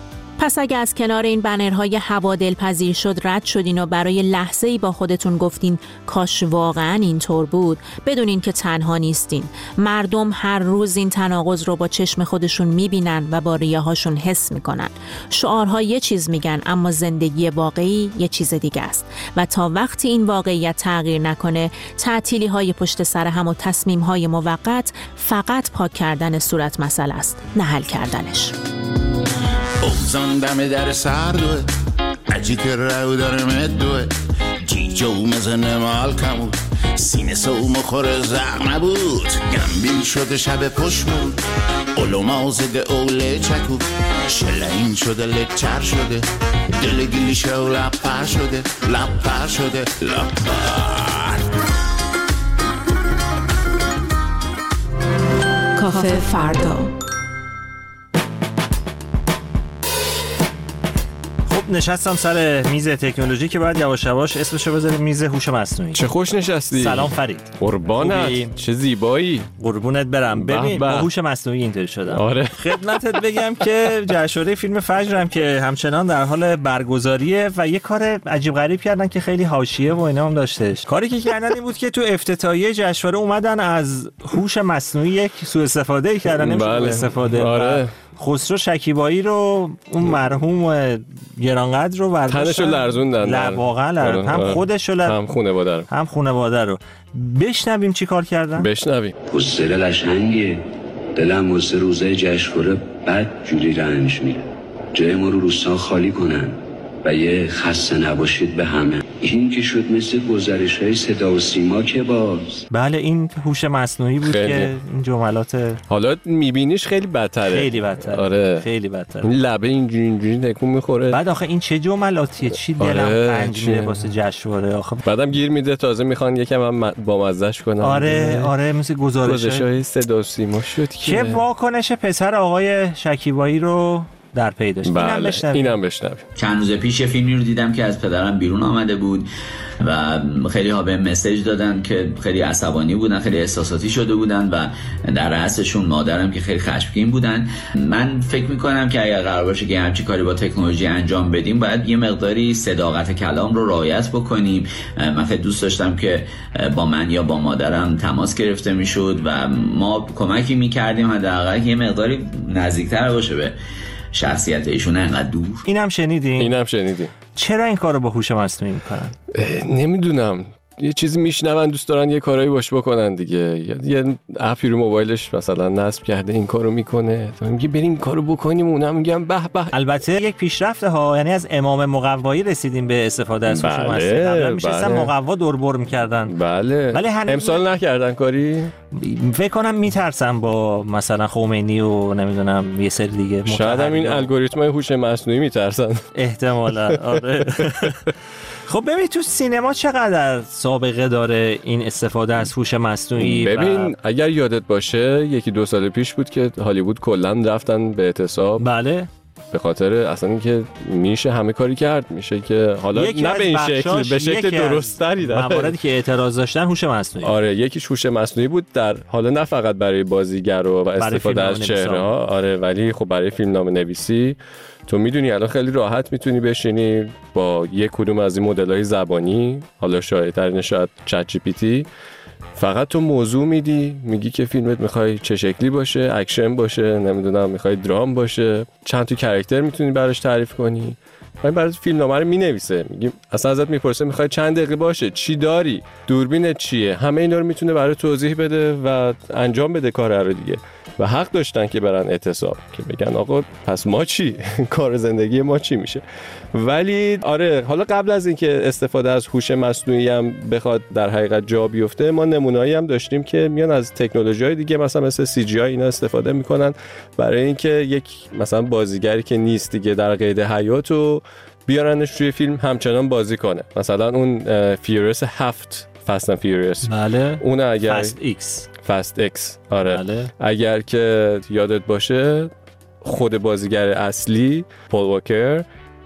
پس اگه از کنار این بنرهای هوا دلپذیر شد رد شدین و برای لحظه‌ای با خودتون گفتین کاش واقعاً اینطور بود، بدونین که تنها نیستین. مردم هر روز این تناقض رو با چشم خودشون میبینن و با ریه‌هاشون حس میکنن. شعارها یه چیز میگن اما زندگی واقعی یه چیز دیگه است و تا وقتی این واقعیت تغییر نکنه تعطیلی‌های پشت سر هم و تصمیم‌های موقت فقط پاک کردن صورت مسئله است، نه حل کردنش. بغزان دم در سردوه هرچی که رو داره مدوه جیجا و مزنه مال کمود سینه سو مخور زق نبود گمبیل شده شب پشمون علما زده اوله چکو شلعین شده لچر شده دل گیلی شو لپر شده لپر شده لپر. کافه فردا. نشستم سر میز تکنولوژی که بعد یواش یواش اسمشو بذاریم میز هوش مصنوعی. چه خوش نشستی. سلام فرید. قربانت. چه زیبایی. قربونت برم. ببین با هوش مصنوعی اینطوری شدم. آره. خدمتت بگم که جشنواره فیلم فجرم که همچنان در حال برگزاریه و یه کار عجیب غریب کردن که خیلی حاشیه و اینا هم داشتش. کاری که کردن این بود که تو افتتاحیه جشنواره اومدن از هوش مصنوعی یک سوء استفاده کردن. نمیشه بله. استفاده. آره. خسرو شکیبایی رو اون مرحوم گرانقدر رو برداشتن تنشو لرزوندن. لا واقعا لرزوندن. هم خودش رو هم خانواده رو هم خانواده رو. بشنویم چی کار کردن؟ بشنویم. حسره قشنگیه، دلم واسه روزای جشنواره بد جوری رنج میره. جای ما رو روستا خالی کنن و یه خسته نباشید به همه. این که شد مثل گزارش های صدا و سیما که باز. بله این هوش مصنوعی بود خیلی. که این جملات حالا میبینیش خیلی بدتره. خیلی بدتره. آره. خیلی بدتره. این لبه اینجوری اینجوری تکون میخوره. بعد آخه این چه جملاتیه؟ چی دلم آره. پنج میره واسه جشنواره آخه. بعدم گیر میده تازه میخوان یکم هم با مزهش کنن. آره آره مثل گزارش های صدا و سیما شد که واکنش پسر آقای شکیبایی رو در پی داشت. بله. اینم بشنویم. اینم بشنویم. چند روز پیش یه فیلمی رو دیدم که از پدرم بیرون آمده بود و خیلی ها به مسیج دادن که خیلی عصبانی بودن، خیلی احساساتی شده بودن و در رأسشون مادرم که خیلی خشمگین بودن. من فکر میکنم که اگر قرار باشه که همچین کاری با تکنولوژی انجام بدیم باید یه مقداری صداقت کلام رو رعایت بکنیم. من خیلی دوست داشتم که با من یا با مادرم تماس گرفته میشد و ما کمکی میکردیم حداقل یه مقداری نزدیکتر باشه به شخصیت ایشون، انقدر دور. اینم شنیدین؟ اینم شنیدین. چرا این کارو با هوش مصنوعی میکنن؟ نمیدونم. یه چیزی میشنون دوست دارن یه کارایی باش بکنن دیگه. یه اپی رو موبایلش مثلا نصب کرده این کارو میکنه، تو میگی بریم این کارو بکنیم، اونم میگن به به. البته یک پیشرفته ها، یعنی از امام مقوایی رسیدیم به استفاده از هوش مصنوعی. قبلا میشستن مقوا دور بر میکردن. بله. ولی امسال نکردن کاری. فکر کنم میترسن با مثلا خمینی و نمیدونم یه سری دیگه. شاید هم این الگوریتمای هوش مصنوعی میترسن. احتمالاً. آره. خب ببین تو سینما چقدر سابقه داره این استفاده از هوش مصنوعی؟ ببین و... اگر یادت باشه یکی دو سال پیش بود که هالیوود کلاً رفتن به اعتصاب. بله. به خاطر اصلا اینکه میشه همه کاری کرد، میشه که حالا نه به این شکل، به شکل درست‌تری در مواردی که اعتراض داشتن هوش مصنوعی. آره یکیش هوش مصنوعی بود در حالا نه فقط برای بازیگر و استفاده از چهره ها، آره ولی خب برای فیلمنامه نویسی تو میدونی الان خیلی راحت میتونی بشینی با یک کدوم از این مدل‌های زبانی، حالا شایع‌ترین شاید چت جی پی تی، فقط تو موضوع میدی، میگی که فیلمت میخوای چه شکلی باشه، اکشن باشه، نمیدونم میخوای درام باشه، چند تا کاراکتر میتونی براش تعریف کنی، همین برای فیلمنامه رو مینویسه. میگیم اصلا ازت میپرسه میخوای چند دقیقه باشه، چی داری، دوربینت چیه، همه اینا رو میتونه برای توضیح بده و انجام بده کار رو دیگه. و حق داشتن که برن اعتصاب که بگن آقا پس ما چی، کار زندگی ما چی میشه. ولی آره حالا قبل از اینکه استفاده از هوش مصنوعی هم بخواد در حقیقت جا بیفته، ما نمونه‌ای هم داشتیم که میان از تکنولوژی‌های دیگه مثلا مثل سی جی آی اینا استفاده میکنن برای اینکه یک مثلا بازیگری که نیست دیگه در قید حیات و بیارنش توی فیلم همچنان بازی کنه. مثلا اون فیوریس هفت فاست اند فیوریس، بله اون اگر فاست ایکس فاست ایکس آره بله. اگر که یادت باشه خود بازیگر اصلی پول واکر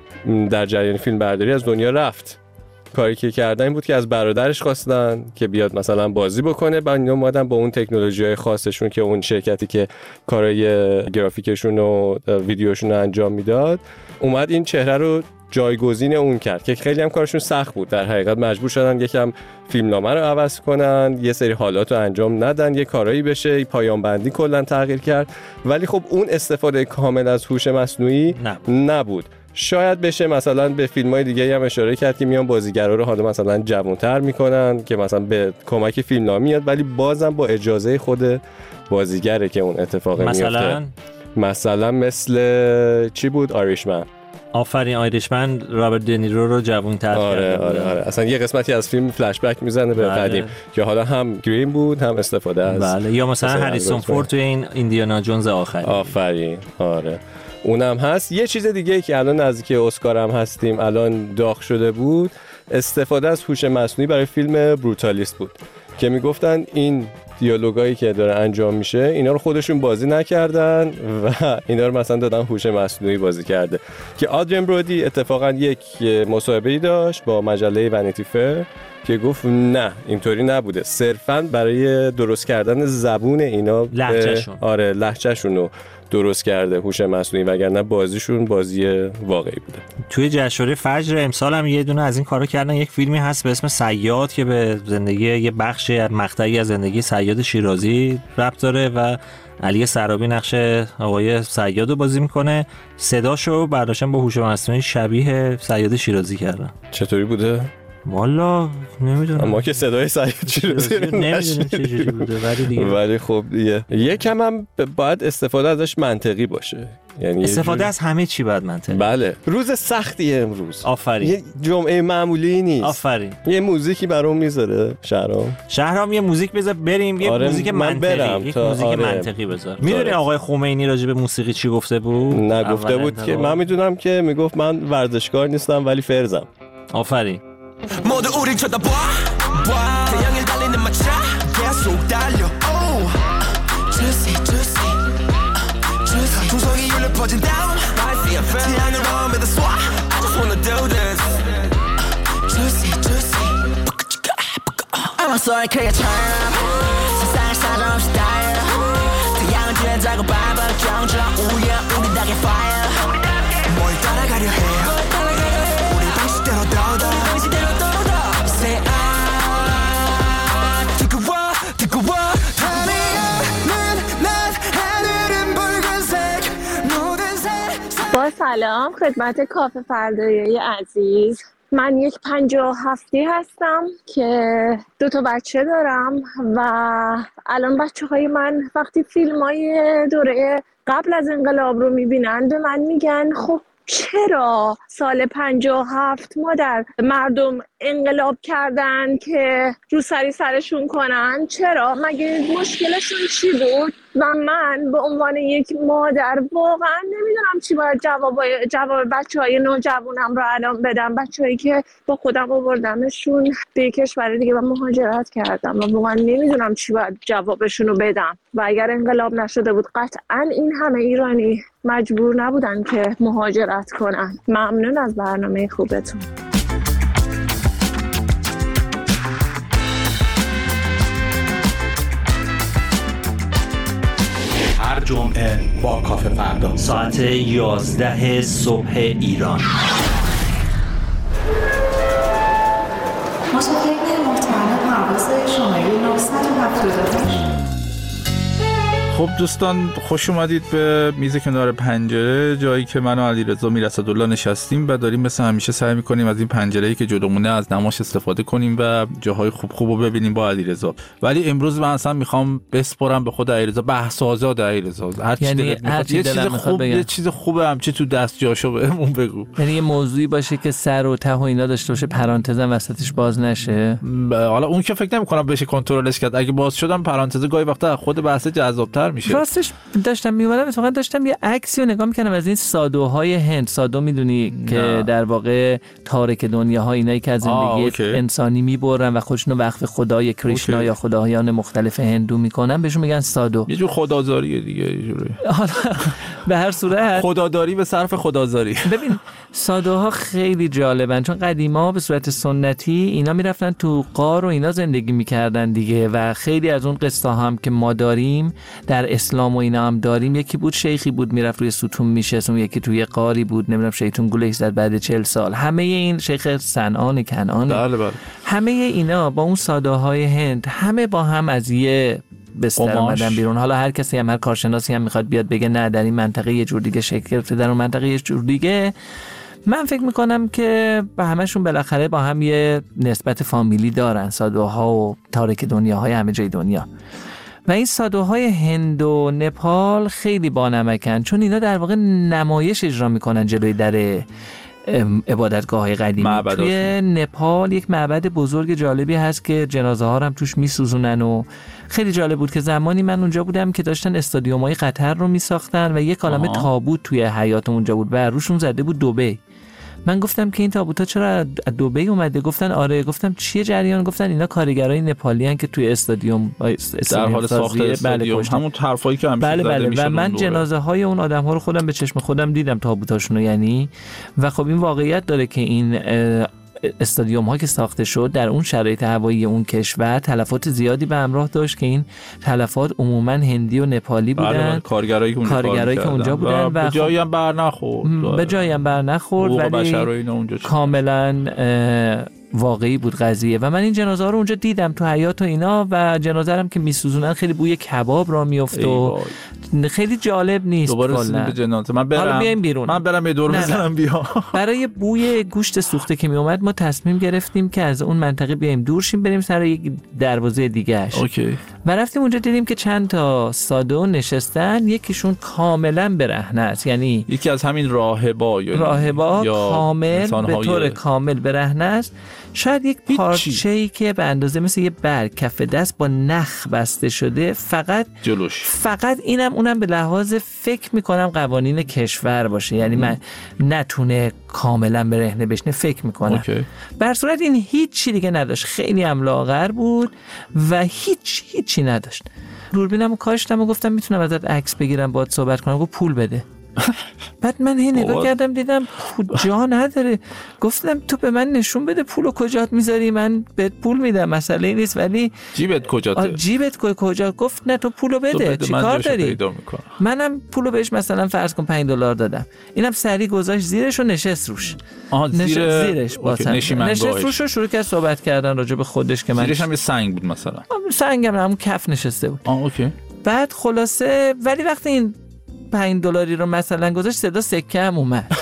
در جریان فیلم برداری از دنیا رفت. کاری که کردن این بود که از برادرش خواستن که بیاد مثلا بازی بکنه، بعد اینا اومدن با اون تکنولوژی‌های خاصشون که اون شرکتی که کارهای گرافیکشون و ویدیوشون رو انجام میداد اومد این چهره رو جایگزین اون کرد که خیلی هم کارشون سخت بود. در حقیقت مجبور شدن یکم فیلمنامه رو عوض کنن، یه سری حالات رو انجام ندن، یه کارایی بشه، پایان بندی کلا تغییر کرد. ولی خب اون استفاده کامل از هوش مصنوعی نبود, نبود. شاید بشه مثلا به فیلم‌های دیگه هم اشاره کرد که میان بازیگرا رو حالا مثلا جوان‌تر میکنن که مثلا به کمک فیلمنامه میاد، ولی بازم با اجازه خود بازیگره که اون اتفاق میفته. مثلا مثلا مثل چی بود؟ آیریشمن آفرین آیریشمن رابرت دنیرو رو جوان‌تر آره کرده. آره آره اصلا یه قسمتی از فیلم فلش بک میزنه به بله. قدیم که حالا هم گرین بود هم استفاده از بله یا مثلا هریسون فورد توی این ایندیانا جونز آخری. آفرین آره اونم هست. یه چیز دیگه که الان نزدیک اسکار هم هستیم الان داغ شده بود، استفاده از هوش مصنوعی برای فیلم بروتالیست بود که میگفتن این دیالوگایی که داره انجام میشه اینا رو خودشون بازی نکردن و اینا رو مثلا دادن هوش مصنوعی بازی کرده. که آدریان برودی اتفاقا یک مصاحبه‌ای داشت با مجله ونیتی فیر که گفت نه اینطوری نبوده، صرفاً برای درست کردن زبون اینا لهجهشون آره لهجهشون رو درست کرده هوش مصنوعی، وگرنه بازیشون بازی واقعی بوده. توی جشنواره فجر امسال هم یه دونه از این کارا کردن. یک فیلمی هست به اسم صیاد که به زندگی یه بخش مقطعی از زندگی صیاد شیرازی ربط داره و علی سرابی نقش آقای صیاد رو بازی میکنه. صداشو برداشتن با هوش مصنوعی شبیه صیاد شیرازی کردن. چطوری بوده؟ والا نمیدونم، ما که صدای صیاد شیرازی نمیدونم چجوری بوده ولی دیگه ولی خب دیگه یکم هم باید استفاده ازش منطقی باشه، یعنی استفاده از همه چی باید منطقی. بله روز سختیه امروز. آفرین. یه جمعه معمولی نیست. آفرین. یه موزیکی برام میذاره شهرام شهرام یه موزیک بذار بریم. یه آره موزیک منطقی یک موزیک آره. منطقی بذار. میدونی آقای خمینی راجع به موسیقی چی گفته بود؟ نگفته بود که من میدونم که میگفت من ورزشکار نیستم ولی فرزم. آفرین. 모두 우릴 쳐다봐 태양을 달리는 마차 계속 달려 Juicy juicy Juicy 풍속이 울려 퍼진 down 태양을 마음에다 쏴 I just wanna do this Juicy juicy I'm a 썰크처럼 세상을 사정없이 달려 태양을 뒤에자고 밟아 경적 우리야 우리 닭의 fire 뭘 따라가려 해 우리 방식대로 더더 با سلام خدمت کافه فردایی عزیز. من یک پنجاه و هفتی هستم که دو تا بچه دارم و الان بچه های من وقتی فیلم های دوره قبل از انقلاب رو میبینن به من میگن خب چرا سال پنجاه و هفت مادر مردم انقلاب کردن که رو سری سرشون کنن؟ چرا؟ مگه مشکلشون چی بود؟ و من به عنوان یک مادر واقعا نمیدونم چی باید جواب جواب بچه های نوجوانم رو الان بدم، بچه هایی که با خودم آوردمشون به کشور دیگه و مهاجرت کردم و واقعا نمیدونم چی باید جوابشون رو بدم. و اگر انقلاب نشده بود قطعا این همه ایرانی مجبور نبودن که مهاجرت کنن. ممنون از برنامه خوبتون. هر جمعه با کافه فردا ساعت یازده صبح ایران. مسافرین محترم پرواز شماره نهصد و هفتاد و هشت. خب دوستان خوش اومدید به میز کنار پنجره، جایی که من و علیرضا میرسدالله نشستیم و داریم مثل همیشه سعی میکنیم از این پنجره‌ای که جلومونه از نماش استفاده کنیم و جاهای خوب خوب رو ببینیم با علیرضا. ولی امروز من اصلا میخوام بسپرم به خود علیرضا، بحث آزاد علیرضا، هر چیزی یعنی هر چیز چیز خوب بگم. یه چیز خوبه هم چی تو دست جاشو بهمون بگو. یعنی یه موضوعی باشه که سر و ته و اینا داشته باشه، پرانتزم وسطش باز نشه. حالا اون که فکر نمی‌کنم بشه کنترلش کرد. اگه باز شدم پرانتز گاهی وقتا خود بحث جذاب‌تر میشه. راستش داشتم میومدم اتفاقا داشتم یه عکسی رو نگاه میکنم از این سادوهای هند. سادو میدونی نه. که در واقع تارک دنیاها، اینایی که از زندگی انسانی میبرن و خودشونو وقف خدای کریشنا اوکی. یا خدایان مختلف هندو میکنن، بهشون میگن سادو. یه جور خدازاریه دیگه یه جوری. حالا به هر صورت خداداری به صرف خدازاری. ببین سادوها خیلی جالبن چون قدیما به صورت سنتی اینا میرفتن تو غار و اینا زندگی میکردن دیگه و خیلی از اون قصه هم که ما داریم در اسلام و اینا هم داریم. یکی بود شیخی بود میرفت روی ستون میشست، اون یکی توی قاری بود نمیدونم شیطون گولش زد بعد چهل سال. همه این شیخ صنعان کنعان بله بله. همه اینا با اون ساده‌های هند همه با هم از یه بستر اومدن بیرون. حالا هر کسی هم هر کارشناسی هم میخواد بیاد بگه نه در این منطقه یه جور دیگه شکل گرفته، در اون منطقه یه جور دیگه. من فکر میکنم که به همشون بالاخره با هم یه نسبت فامیلی دارن، سادوها و تارک دنیاهای همه جای دنیا. و این سادوهای هند و نپال خیلی بانمکن، چون اینا در واقع نمایش اجرا میکنن جلوی در عبادتگاه های قدیمی. توی نپال یک معبد بزرگ جالبی هست که جنازه ها هم توش میسوزونن و خیلی جالب بود که زمانی من اونجا بودم که داشتن استادیوم های قطر رو میساختن و یک عالمه تابوت توی حیاط اونجا بود و روشون زده بود دبی. من گفتم که این تابوتا چرا از دبی اومده؟ گفتن آره. گفتم چیه جریان؟ گفتن اینا کارگرای نپالی ان که توی استادیوم در حال ساخت استادیوم، همون طرفایی که همیشه بله بله. و من جنازه های اون آدم ها رو خودم به چشم خودم دیدم، تابوتاشون رو یعنی. و خب این واقعیت داره که این استادیوم ها که ساخته شد در اون شرایط هوایی اون کشور تلفات زیادی به همراه داشت که این تلفات عموما هندی و نپالی بودن، کارگرایی که اونجا, کارگرایی که اونجا بودن و به جایی هم بر نخورد به جایی هم بر نخورد ولی کاملا واقعی بود قضیه. و من این جنازه ها رو اونجا دیدم تو حیاط و اینا و جنازه هم که میسوزونن خیلی بوی کباب را میفته و خیلی جالب نیست. دوباره رسیدیم به جنازه. من برم بیایم بیرون. من برم یه دور بزنم بیا. برای بوی گوشت سوخته که می اومد ما تصمیم گرفتیم که از اون منطقه بیایم دور شیم، بریم سر یک دروازه دیگه‌اش. اوکی. و رفتیم اونجا دیدیم که چند تا سادو نشستن، یکیشون کاملا برهنه است، یعنی یکی از همین راهبا یا راهبا کامل به طور کامل برهنه است. شاید یک پارچه‌ای که به اندازه مثل یه برگ کف دست با نخ بسته شده، فقط جلوش، فقط اینم اونم به لحاظ فکر میکنم قوانین کشور باشه، یعنی من نتونه کاملا برهنه بشنه فکر میکنم. بر صورت این هیچ چی دیگه نداشت، خیلی هم لاغر بود و هیچ هیچی نداشت. دوربینمو کاشتم و گفتم میتونم ازت عکس بگیرم باهات صحبت کنم؟ گفت پول بده. بعد من هی نگاه کردم دیدم جا نداره. گفتم تو به من نشون بده پولو کجات میذاری، من بهت پول میدم، مسئله نیست، ولی جیبت کجاته؟ جیبت کجا؟ گفت نه تو پولو بده، چیکار داری؟ منم پولو بهش مثلا فرض کن پنج دلار دادم، اینم سری گذاشت زیرش و نشست روش. آها زیر... زیرش باسن نشست روش و شروع کرد صحبت کردن راجع به خودش که من زیرش هم یه سنگ بود مثلا. سنگم همون کف نشسته بود. آه اوکی. بعد خلاصه ولی وقتی این پنج دلاری رو مثلا گذاشت صدا سکه هم اومد.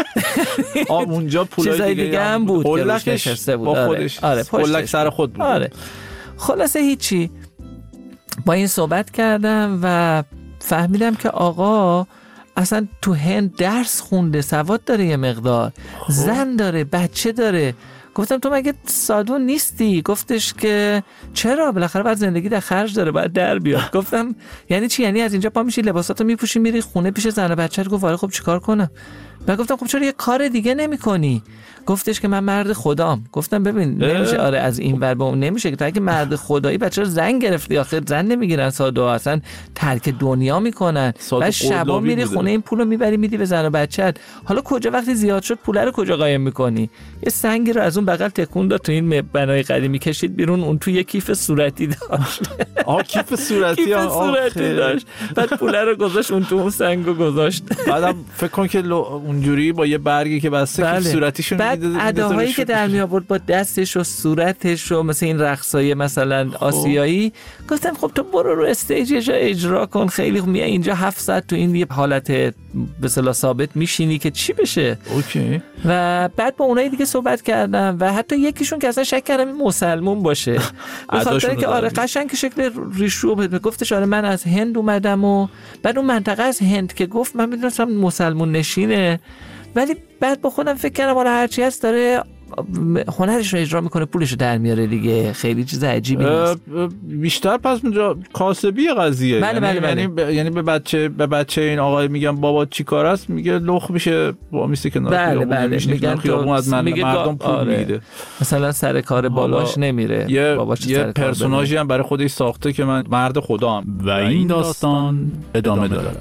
آ اونجا پولای دیگه, دیگه هم بود که روش نشسته بود با خودش. آره پولک سر خود بود. آره. خلاصه هیچی، با این صحبت کردم و فهمیدم که آقا اصلا تو هند درس خونده، سواد داره، یه مقدار خوب. زن داره، بچه داره. گفتم تو مگه سادو نیستی؟ گفتش که چرا، بالاخره بعد زندگی در خرج داره، باید در بیاد. گفتم یعنی چی؟ یعنی از اینجا پا میشی لباساتو میپوشی میری خونه پیش زن و بچه‌ت؟ گفت آره. خب چیکار کنم؟ بعد گفتم خب چرا یه کار دیگه نمی‌کنی؟ گفتش که من مرد خدام. گفتم ببین نمیشه، آره از این ور به اون نمیشه که تو اگه مرد خدایی بچه‌ها زن گرفتی، آخه زن نمیگیرن سادو، اصلا ترک دنیا میکنن. بعد شبا میری خونه این پولو میبری میدی به زن و بچه‌ت. حالا کجا وقتی زیاد شد پول رو کجا قایم میکنی؟ یه سنگی رو از اون بغل تکون داد تو این بنای قدیمی، کشید بیرون، اون تو یه کیف صورتی داشت. آها کیف صورتی کیف صورتی داشت. بعد پول رو گذاشت اون تو اون سنگو گذاشت. بعدم فکر کن که اونجوری با یه برگی که بسته بله. کیف صورتیشو می‌دید. اداهایی که در می آورد با دستش و صورتش و مثل این رقصای مثلا آسیایی. گفتم خب تو برو رو استیجش اجرا کن، خیلی می اینجا هفت ساعت تو این یه حالت به اصطلاح ثابت میشینی که چی بشه. اوکی. و بعد با اونایی دیگه صحبت کردم و حتی یکیشون که اصلا شک کردم مسلمون باشه، به خاطر که آره قشنگ شکل ریشو بود. گفتش آره من از هند اومدم و بعد اون منطقه از هند که گفت من میدونستم مسلمون نشینه، ولی بعد با خودم فکر کردم حالا هرچی هست داره هنرش رو اجرا میکنه، پولش رو در میاره دیگه، خیلی چیز عجیبی نیست. بیشتر پس اونجا کاسبی قضیه. بله بله بله. یعنی ب... یعنی به بچه به بچه این آقای میگم بابا چی کار است، میگه لخ میشه با میسته کنار. بله بله میگن خیابون از من میگه مردم پول آره. میده. مثلا سر کار باباش نمیره، یه باباش یه پرسوناژی هم برای خودش ساخته که من مرد خدام و این داستان ادامه داره.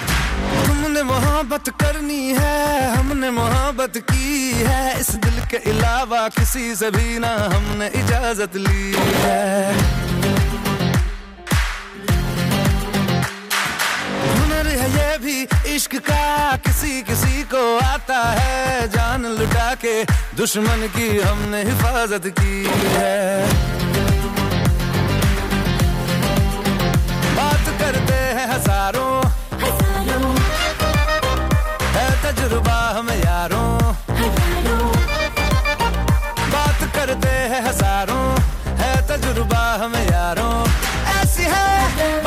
मोहब्बत करनी है हमने मोहब्बत की है, इस दिल के अलावा किसी से भी ना हमने इजाजत ली है. हुनर है ये भी इश्क का, किसी किसी को आता है, जान लुटा के दुश्मन की हमने हिफाजत की है. बात करते हैं हजारों तजुर्बा हम यारों, बात करते हैं हजारों, है तजुर्बा हम यारों. ऐसी है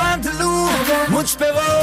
मुझ पे वो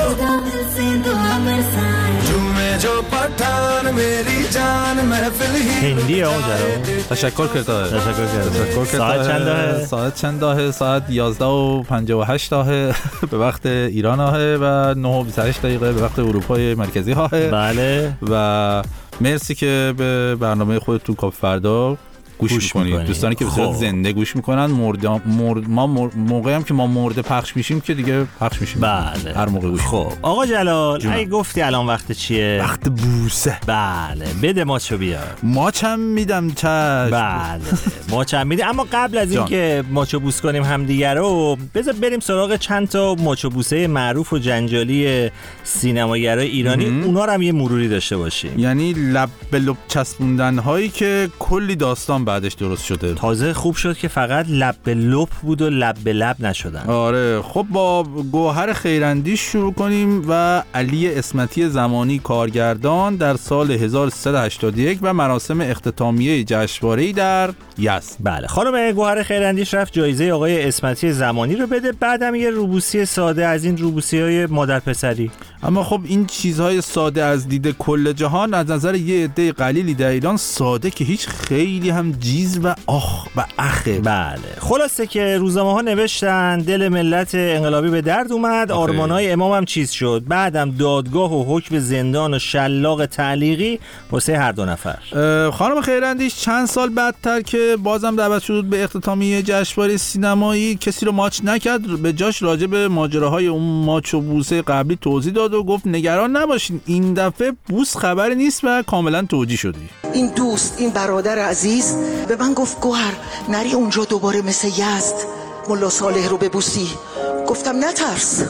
जो मैं जो पठान मेरी जान महफिल ही هندی اونجا. تشکر کرده. تشکر کرده. تشکر کرده. ساعت چند داهه؟ ساعت چند داهه؟ ساعت یازده و پنجاه و هشت داهه به وقت ایران هاه و نه و بیست و هشت دقیقه به وقت اروپای مرکزی هاه. بله. و مرسی که به برنامه خودتون کاف فردا گوش, گوش میکنید. دوستانی که به صورت زنده گوش میکنن مرد مرد ما مر... موقعی هم که ما مرده پخش میشیم که دیگه پخش میشیم. بله. هر موقع گوش. خب آقا جلال اگه گفتی الان وقت چیه؟ وقت بوسه. بله بده ماچو بیار. ماچم میدم چشم. بله ماچم میده. اما قبل از اینکه ماچو بوس کنیم همدیگه رو بذار بریم سراغ چند تا ماچو بوسه معروف و جنجالی سینماگرای ایرانی ام. اونا رو هم یه مروری داشته باشیم. یعنی لب به لب چسبوندن هایی که کلی داستان بعدش درست شده. تازه خوب شد که فقط لب به لب بود و لب به لب نشدن. آره خب با گوهر خیراندیش شروع کنیم و علی اسمتی زمانی کارگردان در سال هزار و سیصد و هشتاد و یک و مراسم اختتامیه جشنواره‌ای در یزد. بله خانم گوهر خیراندیش رفت جایزه آقای اسمتی زمانی رو بده، بعدم یه روبوسی ساده از این روبوسی‌های مادر پسری. اما خب این چیزهای ساده از دید کل جهان از نظر یه عده قلیلی در ایران ساده که هیچ خیلی هم جیز و آخ و اخه. بله خلاصه که روزنامه ها نوشتن دل ملت انقلابی به درد اومد، آرمانای امام هم چیز شد، بعدم دادگاه و حکم زندان و شلاق تعلیقی واسه هر دو نفر. خانم خیراندیش چند سال بعدتر که بازم دعوت شد به اختتامیه جشنواره سینمایی کسی رو ماچ نکرد، به جاش راجع به ماجراهای اون ماچ و بوسه قبلی توضیح داد و گفت نگران نباشین این دفعه بوس خبری نیست و کاملا توجیه شدی. این دوست این برادر عزیز به من گفت گوهر نری اونجا دوباره مثل یزد ملا صالح رو ببوسی. گفتم نترس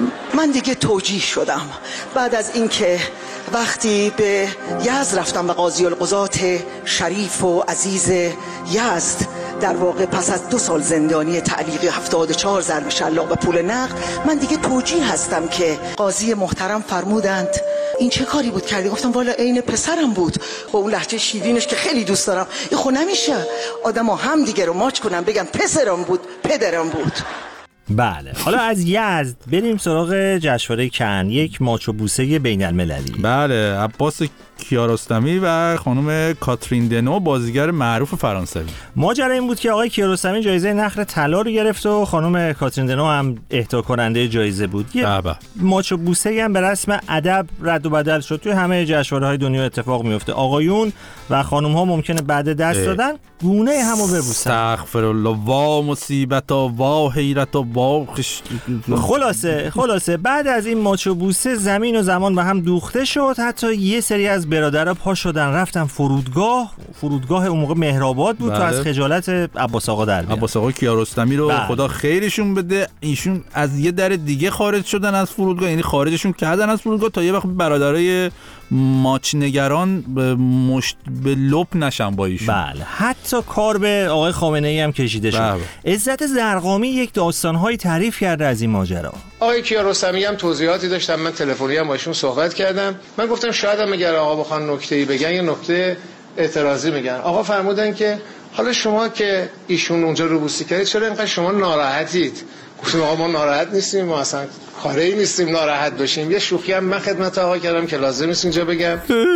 من دیگه توجیه شدم. بعد از اینکه وقتی به یزد رفتم و قاضی القضات شریف و عزیز یزد در واقع پس از دو سال زندانی تعلیقی هفتاد و چهار ضرب شلاق و پول نقد من دیگه توجیه هستم که قاضی محترم فرمودند این چه کاری بود کردی؟ گفتم والا عین پسرم بود با اون لهجه شیرینش که خیلی دوست دارم. این خب نمیشه آدما هم دیگه رو ماچ کنن بگن پسرم بود پدرم بود. بله حالا از یزد بریم سراغ جشنواره کن، یک ماچ و بوسه بین المللی. بله عباس کیارستمی و خانم کاترین دنو بازیگر معروف فرانسوی. ماجرا این بود که آقای کیارستمی جایزه نخل طلا رو گرفت و خانم کاترین دنو هم اهدا کننده جایزه بود. یه ماچ و بوسه هم به رسم ادب رد و بدل شد، توی همه جشنواره‌های دنیا اتفاق میفته. آقایون و خانم ها ممکنه بعد دست دادن گونه همو ببوسن. استغفر الله وا مصیبتا وا حیرت و وا خش... خلاصه خلاصه بعد از این ماچ و بوسه زمین و زمان به هم دوخته شد، حتی یه سری از برادرها پا شدن رفتن فرودگاه. فرودگاه اون موقع مهرآباد بود. بله. تو از خجالت عباس آقا در بیان. عباس آقا کیارستمی رو بله. خدا خیرشون بده، ایشون از یه در دیگه خارج شدن از فرودگاه، یعنی خارجشون کردن از فرودگاه تا یه وقت برادرای ماچ نگران به مشت به لپ نشن با ایشون. بله حتی کار به آقای خامنه ای هم کشیده شد. بله. عزت زرقامی یک داستان‌های تعریف کرده از این ماجرا. آقای کیارستمی هم توضیحاتی داشتم، من تلفنی هم باشون صحبت کردم. من گفتم شاید هم اگر آقا بخوان نکته‌ای بگن یا نکته اعتراضی میگن. آقا فرمودن که حالا شما که ایشون اونجا روبوسی کردید چرا اینقدر شما ناراحتید؟ گفتم آقا ما ناراحت نیستیم، ما اصلا کاری نیستیم ناراحت باشیم. یه شوخی هم من خدمت آقا کردم که لازم نیست اینجا بگم.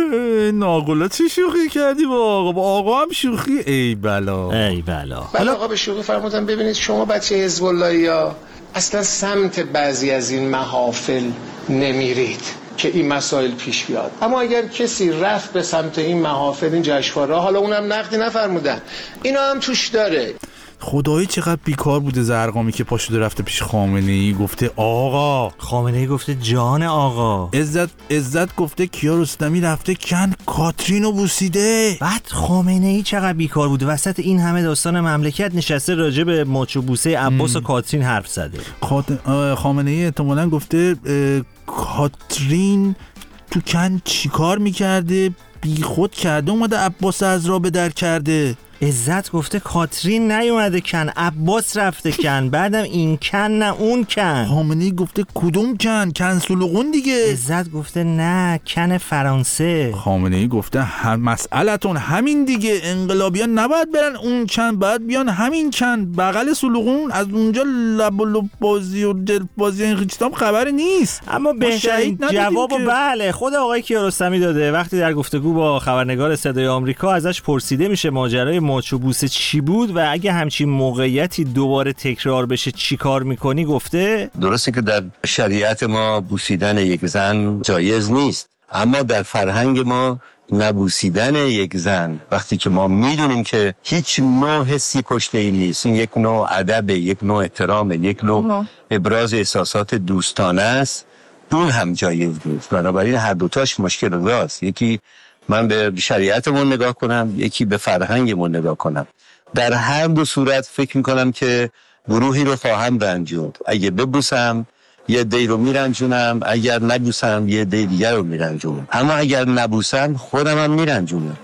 ناقلا چی شوخی کردی با آقا؟ با آقا هم شوخی؟ ای بلا ای بلا. حالا آقا به شوخی فرمودن ببینید شما بچه حزب الله یا اصلا سمت بعضی از این محافل نمیرید که این مسائل پیش بیاد، اما اگر کسی رفت به سمت این محافل این جشنواره حالا اونم نقدی نفرمودن اینا هم توش داره. خدایی چقدر بیکار بوده زرقامی که پا شده رفته پیش خامنه ای گفته آقا، خامنه ای گفته جان آقا، عزت عزت گفته کیارستمی رفته کن کاترینو بوسیده. بعد خامنه ای چقدر بیکار بوده وسط این همه داستان مملکت نشسته راجع به ماچ و بوسه عباس و کاترین حرف زده. خامنه ای احتمالاً گفته کاترین تو کن چیکار میکرده، بی خود کرده اومده عباس از را به در کرده. عزت گفته کاترین نیومده کن، عباس رفته کن، بعدم این کن نه اون کن. خامنه‌ای گفته کدوم کن؟ کن سلوغون دیگه. عزت گفته نه کن فرانسه. خامنه‌ای گفته هم مسئلتون همین دیگه، انقلابیان نباید برن اون کن، باید بیان همین کن بغل سلوغون، از اونجا لب و لب بازی و دل بازی این خیچتام خبری نیست. اما بهترین جواب که... بله خود آقای کیارستمی داده. وقتی در گفتگو با خبرنگار صدای آمریکا ازش پرسیده میشه ماجرای ماچ و بوسه چی بود و اگه همچین موقعیتی دوباره تکرار بشه چی کار میکنی، گفته درسته که در شریعت ما بوسیدن یک زن جایز نیست، اما در فرهنگ ما نبوسیدن یک زن وقتی که ما میدونیم که هیچ نوع حسی پشت این نیست، این یک نوع ادب، یک نوع احترام، یک نوع ابراز احساسات دوستانه است، اون هم جایز نیست. بنابراین هر دوتاش مشکل راست، یکی من به شریعتمون نگاه کنم، یکی به فرهنگمون نگاه کنم. در هر دو صورت فکر میکنم که گروهی رو خواهم رنجوند. اگه ببوسم یه دی رو میرنجونم، اگر نبوسم یه دی دیگر رو میرنجونم، اما اگر نبوسم خودم هم میرنجونم.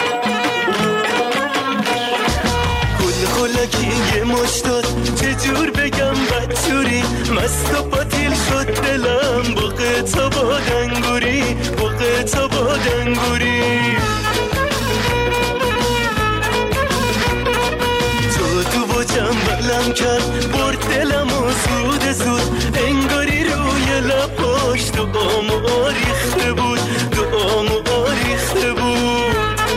کل خلکی یه مشتاد چجور بگم بدجوری، مست و باطیل شد دلم با قطع بادنگوری، با قطع بادنگوری. تو تو با جنبلم کرد برد دلم و زود زود، انگاری روی لباش دعام و ریخته بود، دعام و ریخته بود.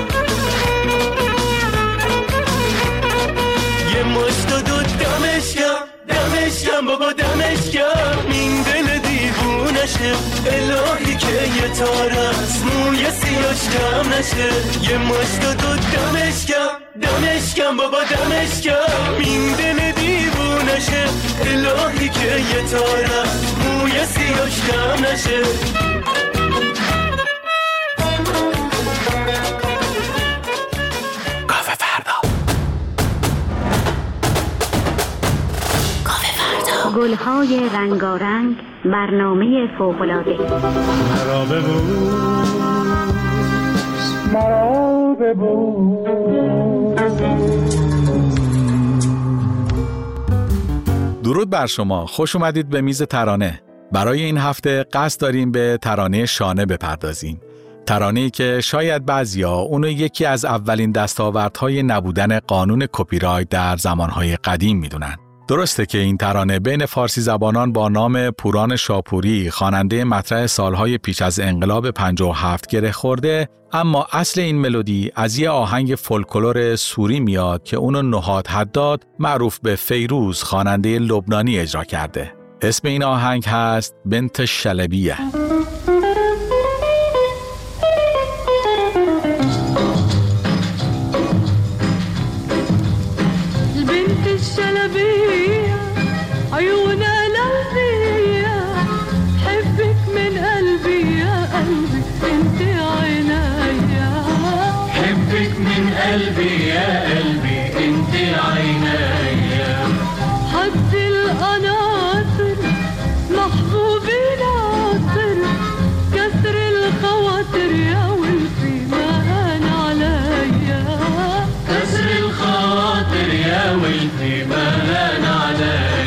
یه مشت دو دمش کم، دمش کم بابا دمش کم، این دل دیوونشه الهی که یه تار از موی سیاش کم نشه. یه مشت دو دمش کم، دمش کم بابا دمش کم، این دل دیوونشه الهی که یه تار از موی سیاش کم نشه. گل‌های رنگارنگ، برنامه فوق‌العاده. مرا ببوس، مرا ببوس. درود بر شما، خوش اومدید به میز ترانه. برای این هفته قصد داریم به ترانه شانه بپردازیم. ترانه‌ای که شاید بعضیا اونو یکی از اولین دستاوردهای نبودن قانون کپی رایت در زمانهای قدیم میدونن. درسته که این ترانه بین فارسی زبانان با نام پوران شاپوری، خواننده مطرح سالهای پیش از انقلاب پنجاه و هفت گره خورده، اما اصل این ملودی از یه آهنگ فولکلور سوری میاد که اونو نهاد حداد، معروف به فیروز، خواننده لبنانی اجرا کرده. اسم این آهنگ هست بنت شلبیه. عيونها لهفية، حبك من قلبي يا قلبي انت عينيا، حبك من قلبي يا قلبي انت عينيا. حد القناطر محبوبي ناطر، كسر الخواطر يا ولفي ما هان عليا، كسر الخواطر يا ولفي ما هان عليا.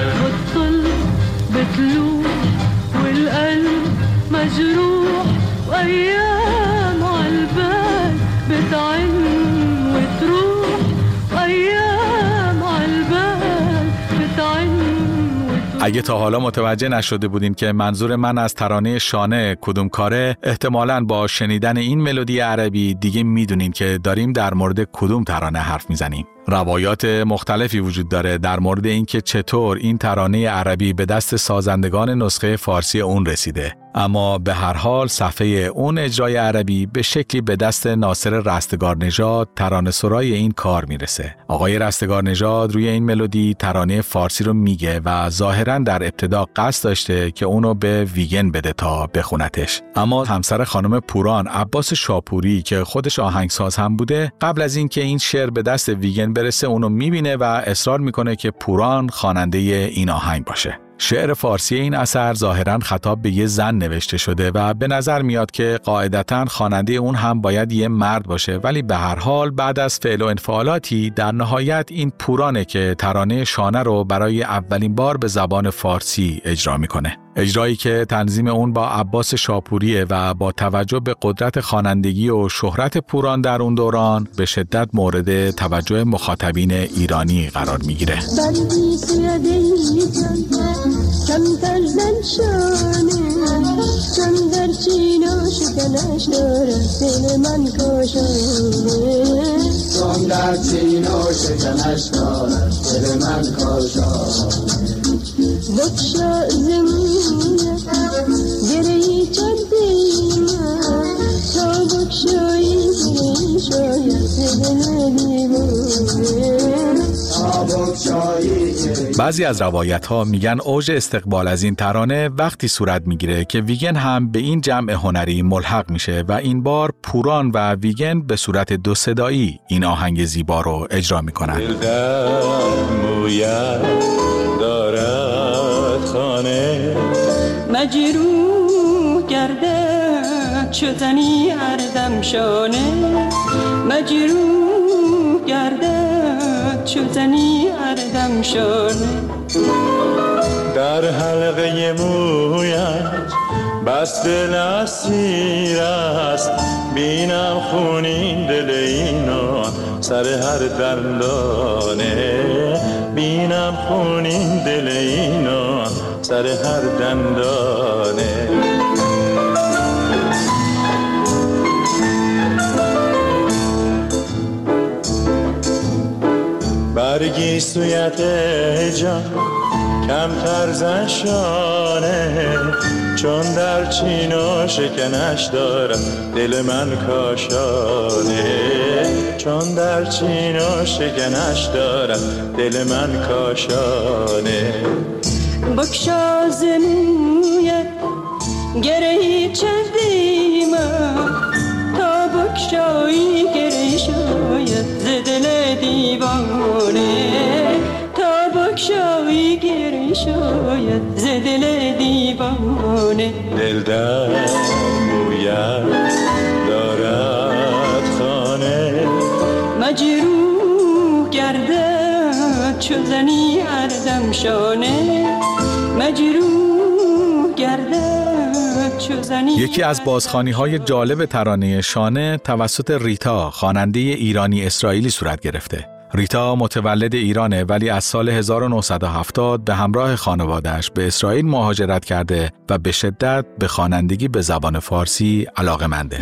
بتلوح والقلب مجروح، وأيام عالبال بتعن وتروح، وأيام عالبال بتعن وتروح. اگه تا حالا متوجه نشده بودین که منظور من از ترانه شانه کدوم کاره، احتمالاً با شنیدن این ملودی عربی دیگه میدونین که داریم در مورد کدوم ترانه حرف میزنیم. روایات مختلفی وجود داره در مورد اینکه چطور این ترانه عربی به دست سازندگان نسخه فارسی اون رسیده، اما به هر حال صفحه اون اجرای عربی به شکلی به دست ناصر رستگارنژاد، ترانه سرای این کار میرسه. آقای رستگارنژاد روی این ملودی ترانه فارسی رو میگه و ظاهراً در ابتدا قصد داشته که اونو به ویگن بده تا بخونتش، اما همسر خانم پوران، عباس شاپوری که خودش آهنگساز هم بوده، قبل از اینکه این شعر به دست ویگن برسه اونو میبینه و اصرار میکنه که پوران خواننده این آهنگ باشه. شعر فارسی این اثر ظاهراً خطاب به یه زن نوشته شده و به نظر میاد که قاعدتاً خواننده اون هم باید یه مرد باشه، ولی به هر حال بعد از فعل و انفعالاتی در نهایت این پورانه که ترانه شانه رو برای اولین بار به زبان فارسی اجرا میکنه. اجرایی که تنظیم اون با عباس شاپوریه و با توجه به قدرت خوانندگی و شهرت پوران در اون دوران به شدت مورد توجه مخاطبین ایرانی قرار میگیره. بخشا زمونه گرهی چندیمه تا بخشایی گرهی شاید دل دیوانه تا بخشایی. بعضی از روایت ها میگن اوج استقبال از این ترانه وقتی صورت میگیره که ویگن هم به این جمع هنری ملحق میشه و این بار پوران و ویگن به صورت دو صدایی این آهنگ زیبا رو اجرا میکنن. دل در مویت دارد خانه مجروح گردد چو زنی اردم شانه مجروح گردد چو زنی اردم شانه در حلقه مویت بس دل اسیر است بینم خونین دل اینا سر هر دندانه بینم خونین دل اینا سر هر دندانه. برگی سویت جان کمتر زن شانه چون در چین و شکنش دارم دل من کاشانه چون در چین و شکنش دارم دل من کاشانه. بکشا زمویت گرهی چندیمه تا بکشایی گرهی شاید ز دل دیوانه تا بکشایی گرهی شاید ز دل دیوانه. دل در مویت دارد خانه مجروح گردد چو زنی اردم شانه مجروح گردد چو زنی. یکی از بازخوانی‌های جالب ترانه شانه توسط ریتا خواننده ایرانی اسرائیلی صورت گرفته. ریتا متولد ایرانه ولی از سال هزار و نهصد و هفتاد به همراه خانواده‌اش به اسرائیل مهاجرت کرده و به شدت به خوانندگی به زبان فارسی علاقه‌منده.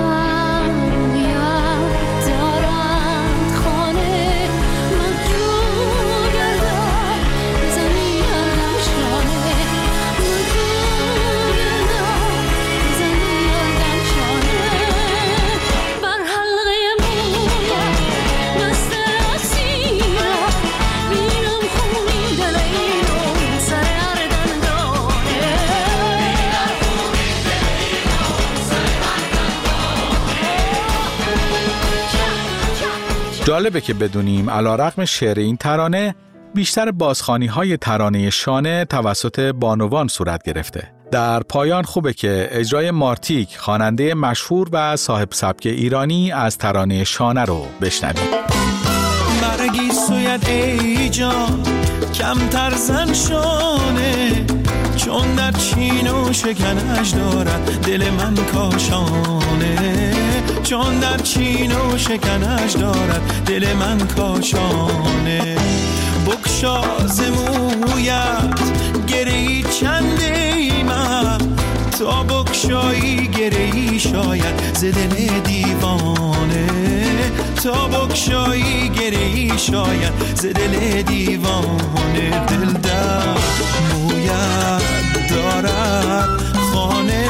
جالبه که بدونیم علیرغم شعر این ترانه بیشتر بازخوانی‌های ترانه شانه توسط بانوان صورت گرفته. در پایان خوبه که اجرای مارتیک خواننده مشهور و صاحب سبک ایرانی از ترانه شانه رو بشنویم. برگی سویت ای جان کمتر زن شانه چون در چین و شکنش دارد دل من کاشانه چون در چین و شکنش دارد دل من کاشانه. بکشا زمویت گرهی چندیمه تا بکشایی گرهی شاید ز دل دیوانه تا بکشایی گرهی شاید ز دل دیوانه. دل در مویت دارد خانه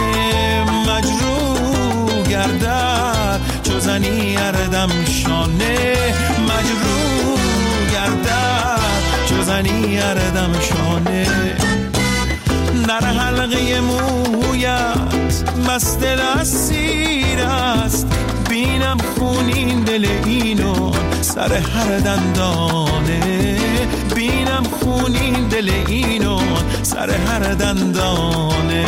مجروح گردد چو زنی اردم شانه مجروح گردد چو زنی اردم شانه. در حلقه مویت بس دل اسیر است بینم خونین دل اینو سر هر دندانه، بینم خونین دل اینو سر هر دندانه.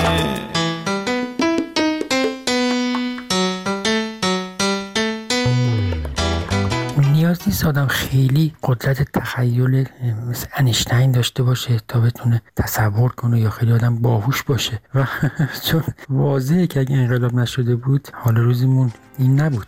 نیاز نیست آدم خیلی قدرت تخیل مثل انیشتین داشته باشه تا بتونه تصور کنه یا خیلی آدم باهوش باشه و چون واضحه که اگه انقلاب نشده بود حال روزمون این نبود.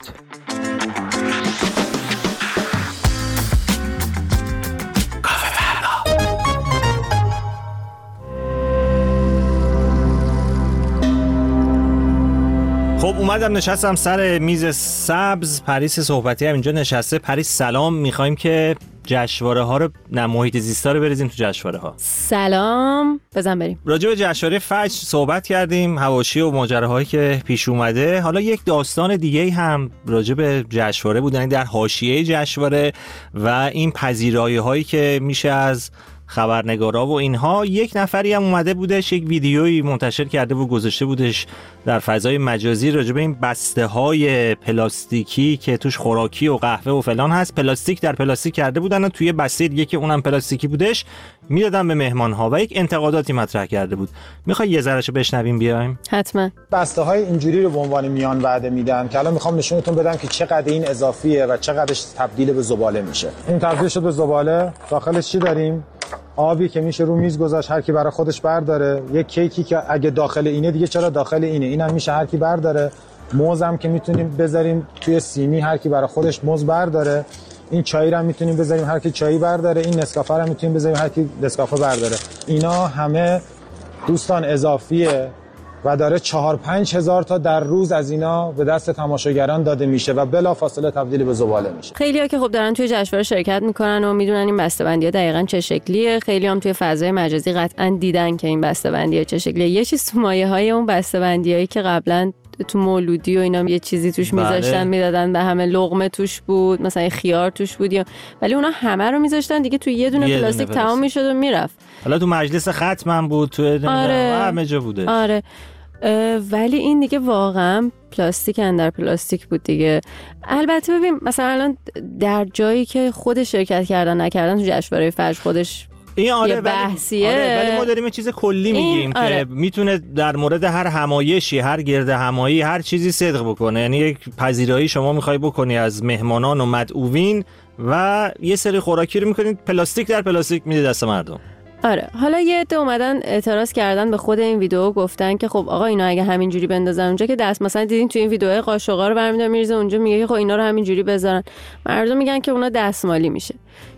خب اومدم نشستم سر میز سبز. پریس صحبتی هم اینجا نشسته. پریس سلام، میخوایم که جشنواره ها رو، نه محیط زیستا رو بریزیم تو جشنواره ها. سلام، بزن بریم. راجع به جشنواره فجر صحبت کردیم، حواشی و ماجراهایی که پیش اومده. حالا یک داستان دیگه هم راجع به جشنواره بود، یعنی در حاشیه جشنواره و این پذیرایی هایی که میشه از خبرنگارا و اینها. یک نفری هم اومده بودش یک ویدیویی منتشر کرده و گذاشته بودش در فضای مجازی راجع به این بسته های پلاستیکی که توش خوراکی و قهوه و فلان هست، پلاستیک در پلاستیک کرده بودن و توی بسته دیگه که اونم پلاستیکی بودش میدادن به مهمان ها و یک انتقاداتی مطرح کرده بود. میخوای یه ذرهشو بشنویم بیایم؟ حتما. بسته های اینجوری رو به عنوان میان وعده میدن که الان میخوام نشونتون بدم که چقدر این اضافیه و چقدرش تبدیل به زباله میشه. این تبدیل شد به زباله. داخلش چی داریم؟ آبی که میشه رو میز گذاشت، هر کی برای خودش برداره. یک کیکی که اگه داخل اینه دیگه چرا داخل اینه، اینم میشه هر کی برداره. موزم که میتونیم بذاریم توی سینی، هر کی برای خودش موز برداره. این چای رو هم میتونیم بذاریم هر کی چایی برداره. این نسکافه رو هم میتونیم بذاریم هر کی نسکافه برداره. اینا همه دوستان اضافیه و داره چهار پنج هزار تا در روز از اینا به دست تماشاگران داده میشه و بلافاصله تبدیل به زباله میشه. خیلی‌ها که خب دارن توی جشنواره شرکت میکنن و میدونن این بسته‌بندی‌ها دقیقاً چه شکلیه. خیلی هم توی فضای مجازی قطعاً دیدن که این بسته‌بندی‌ها چه شکلیه. یه چیز تو مایه‌های اون بسته‌بندیایی که قبلاً تو مولودی و اینا یه چیزی توش میذاشتن میدادن به همه، لقمه توش بود، مثلا خیار توش بود یا، ولی اونا همه رو میذاشتن دیگه توی یه دونه پلاستیک تمام میشد و میرفت. حالا تو مجلس ختمم بود، تو آره. همه جا بوده. آره. ولی این دیگه واقعا پلاستیک اندر پلاستیک بود دیگه. البته ببین مثلا الان در جایی که خود شرکت کردن نکردن تو جشنواره فجر خودش این آره یه بحثیه. آره ولی ما داریم یه چیز کلی میگیم آره. که میتونه در مورد هر همایشی، هر گرد همایی، هر چیزی صدق بکنه. یعنی یک پذیرایی شما میخوای بکنی از مهمانان و مدعوین و یه سری خوراکی رو میکنید پلاستیک در پلاستیک میده دست مردم. آره. حالا یه عده اومدن اعتراض کردن به خود این ویدیو، گفتن که خب آقا اینا اگه همینجوری بندازن اونجا که دست، مثلا دیدین تو این ویدیوهای قاشقا رو برمی‌داره میریزه اونجا، میگه که خب اینا رو همینجوری بذارن. مردم میگن که اونا دستمالی میشه.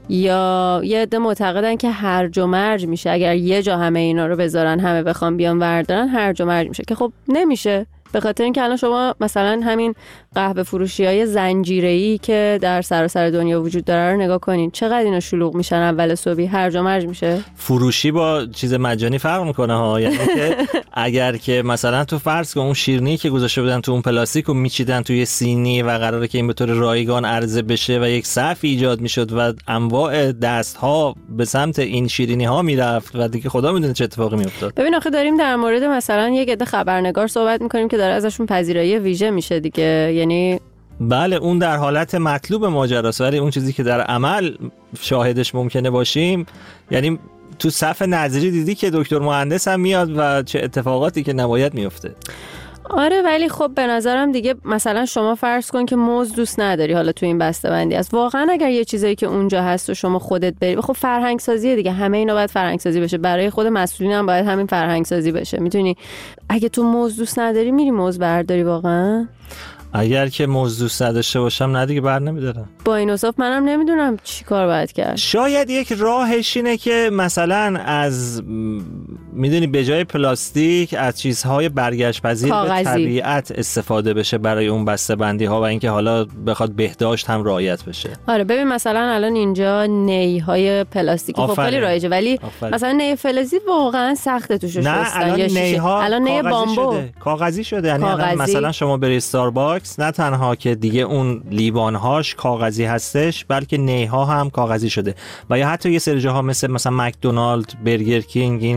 یا یه عده معتقدن که هرج و مرج میشه اگر یه جا همه اینا رو بذارن، همه بخوام بیان وردارن، هرج و مرج میشه که خب نمیشه. به خاطر اینکه الان شما مثلا همین قهوه فروشی‌های زنجیره‌ای که در سراسر دنیا وجود داره رو نگاه کنین، چقدر اینا شلوغ میشن اول صبحی، هرج و مرج میشه. فروشی با چیز مجانی فرق میکنه ها. یعنی که اگر که مثلا تو فرض کن اون شیرینی که گذاشته بودن تو اون پلاستیک رو میچیدن توی سینی و قراره که این به طور رایگان عرضه بشه و یک صف ایجاد میشد و انواع دست‌ها به سمت این شیرینی ها میرفت و دیگه خدا میدونه چه اتفاقی میافتاد. ببین آخه داریم در مورد مثلا یک عده خبرنگار صحبت میکنیم که داره ازشون پذیرایی ویژه میشه دیگه. یعنی بله اون در حالت مطلوب ماجراست، ولی اون چیزی که در عمل شاهدش ممکنه باشیم، یعنی تو صف نظری دیدی که دکتر مهندس هم میاد و چه اتفاقاتی که نباید میفته. آره ولی خب به نظرم دیگه مثلا شما فرض کن که موز دوست نداری، حالا تو این بسته‌بندی است، واقعا اگر یه چیزایی که اونجا هست و شما خودت بری، خب فرهنگ سازیه دیگه، همه اینا باید فرهنگ سازی بشه، برای خود مسئولین هم باید همین فرهنگ سازی بشه. میتونی اگه تو موز دوست نداری میری موز برداری. واقعا اگر که موز دوست نداشته باشم نه دیگه بر نمیدارم. با این اوصاف منم نمیدونم چی کار باید کرد. شاید یک راهش اینه که مثلا از میدونی به جای پلاستیک از چیزهای برگشت پذیر به طبیعت استفاده بشه برای اون بسته‌بندی ها و اینکه حالا بخواد بهداشت هم رعایت بشه. آره ببین مثلا الان اینجا نی های پلاستیکی خب خیلی رایجه، ولی آفرین. مثلا نی فلزی واقعا سخته توش شستن. نه الان نی ها الان نی بامبو شده. کاغذی شده. یعنی الان مثلا شما بری استارباکس نه تنها که دیگه اون لیوان‌هاش کاغذی هستش، بلکه نی‌ها هم کاغذی شده و یا حتی یه سری جاها مثل مثلا مکدونالد، برگر کینگ، این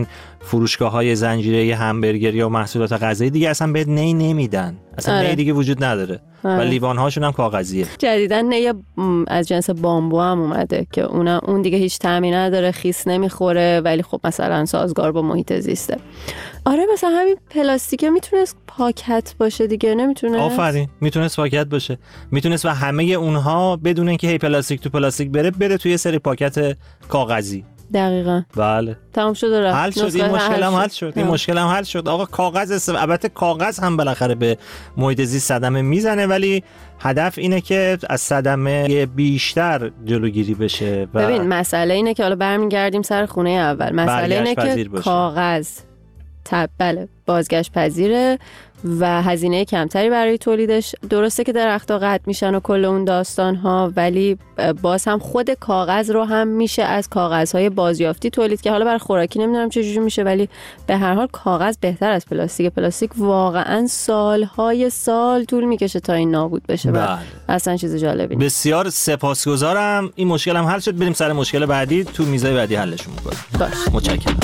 فروشگاه‌های زنجیره‌ای همبرگری و محصولات غذایی دیگه اصلا بهت نی نمیدن، اصلا آره. نی دیگه وجود نداره. آره. و لیوان‌هاشون هم کاغذیه. جدیداً نی از جنس بامبو هم اومده که اون اون دیگه هیچ طعمی نداره، خیس نمیخوره، ولی خب مثلا سازگار با محیط زیسته. آره مثلا همین پلاستیکه میتونست پاکت باشه دیگه، نمیتونه؟ آفرین، میتونست پاکت باشه، میتونست و همه اونها بدون اینکه هی پلاستیک تو پلاستیک بره بره توی سری پاکت کاغذی. دقیقاً. بله. تمام شد رفت. حل شد این مشکل هم حل شد. این مشکل هم حل شد. آقا کاغذ است. البته کاغذ هم بالاخره به محیط زیست صدمه میزنه، ولی هدف اینه که از صدمه بیشتر جلوگیری بشه. و ببین مسئله اینه که حالا برمیگردیم سر خونه اول. مسئله اینه که کاغذ تب بله بازگشت پذیره و هزینه کمتری برای تولیدش. درسته که درخت‌ها قطع میشن و کل اون داستان‌ها، ولی باز هم خود کاغذ رو هم میشه از کاغذهای بازیافتی تولید که حالا برای خوراکی نمیدونم چه جوری میشه، ولی به هر حال کاغذ بهتر از پلاستیک. پلاستیک واقعا سالهای سال طول میکشه تا این نابود بشه. بله. اصلا چیز جالبی نیست. بسیار سپاسگزارم. این مشکل هم حل شد. بریم سر مشکل بعدی، تو میزای بعدی حلشون می‌کنیم. باش. متشکرم.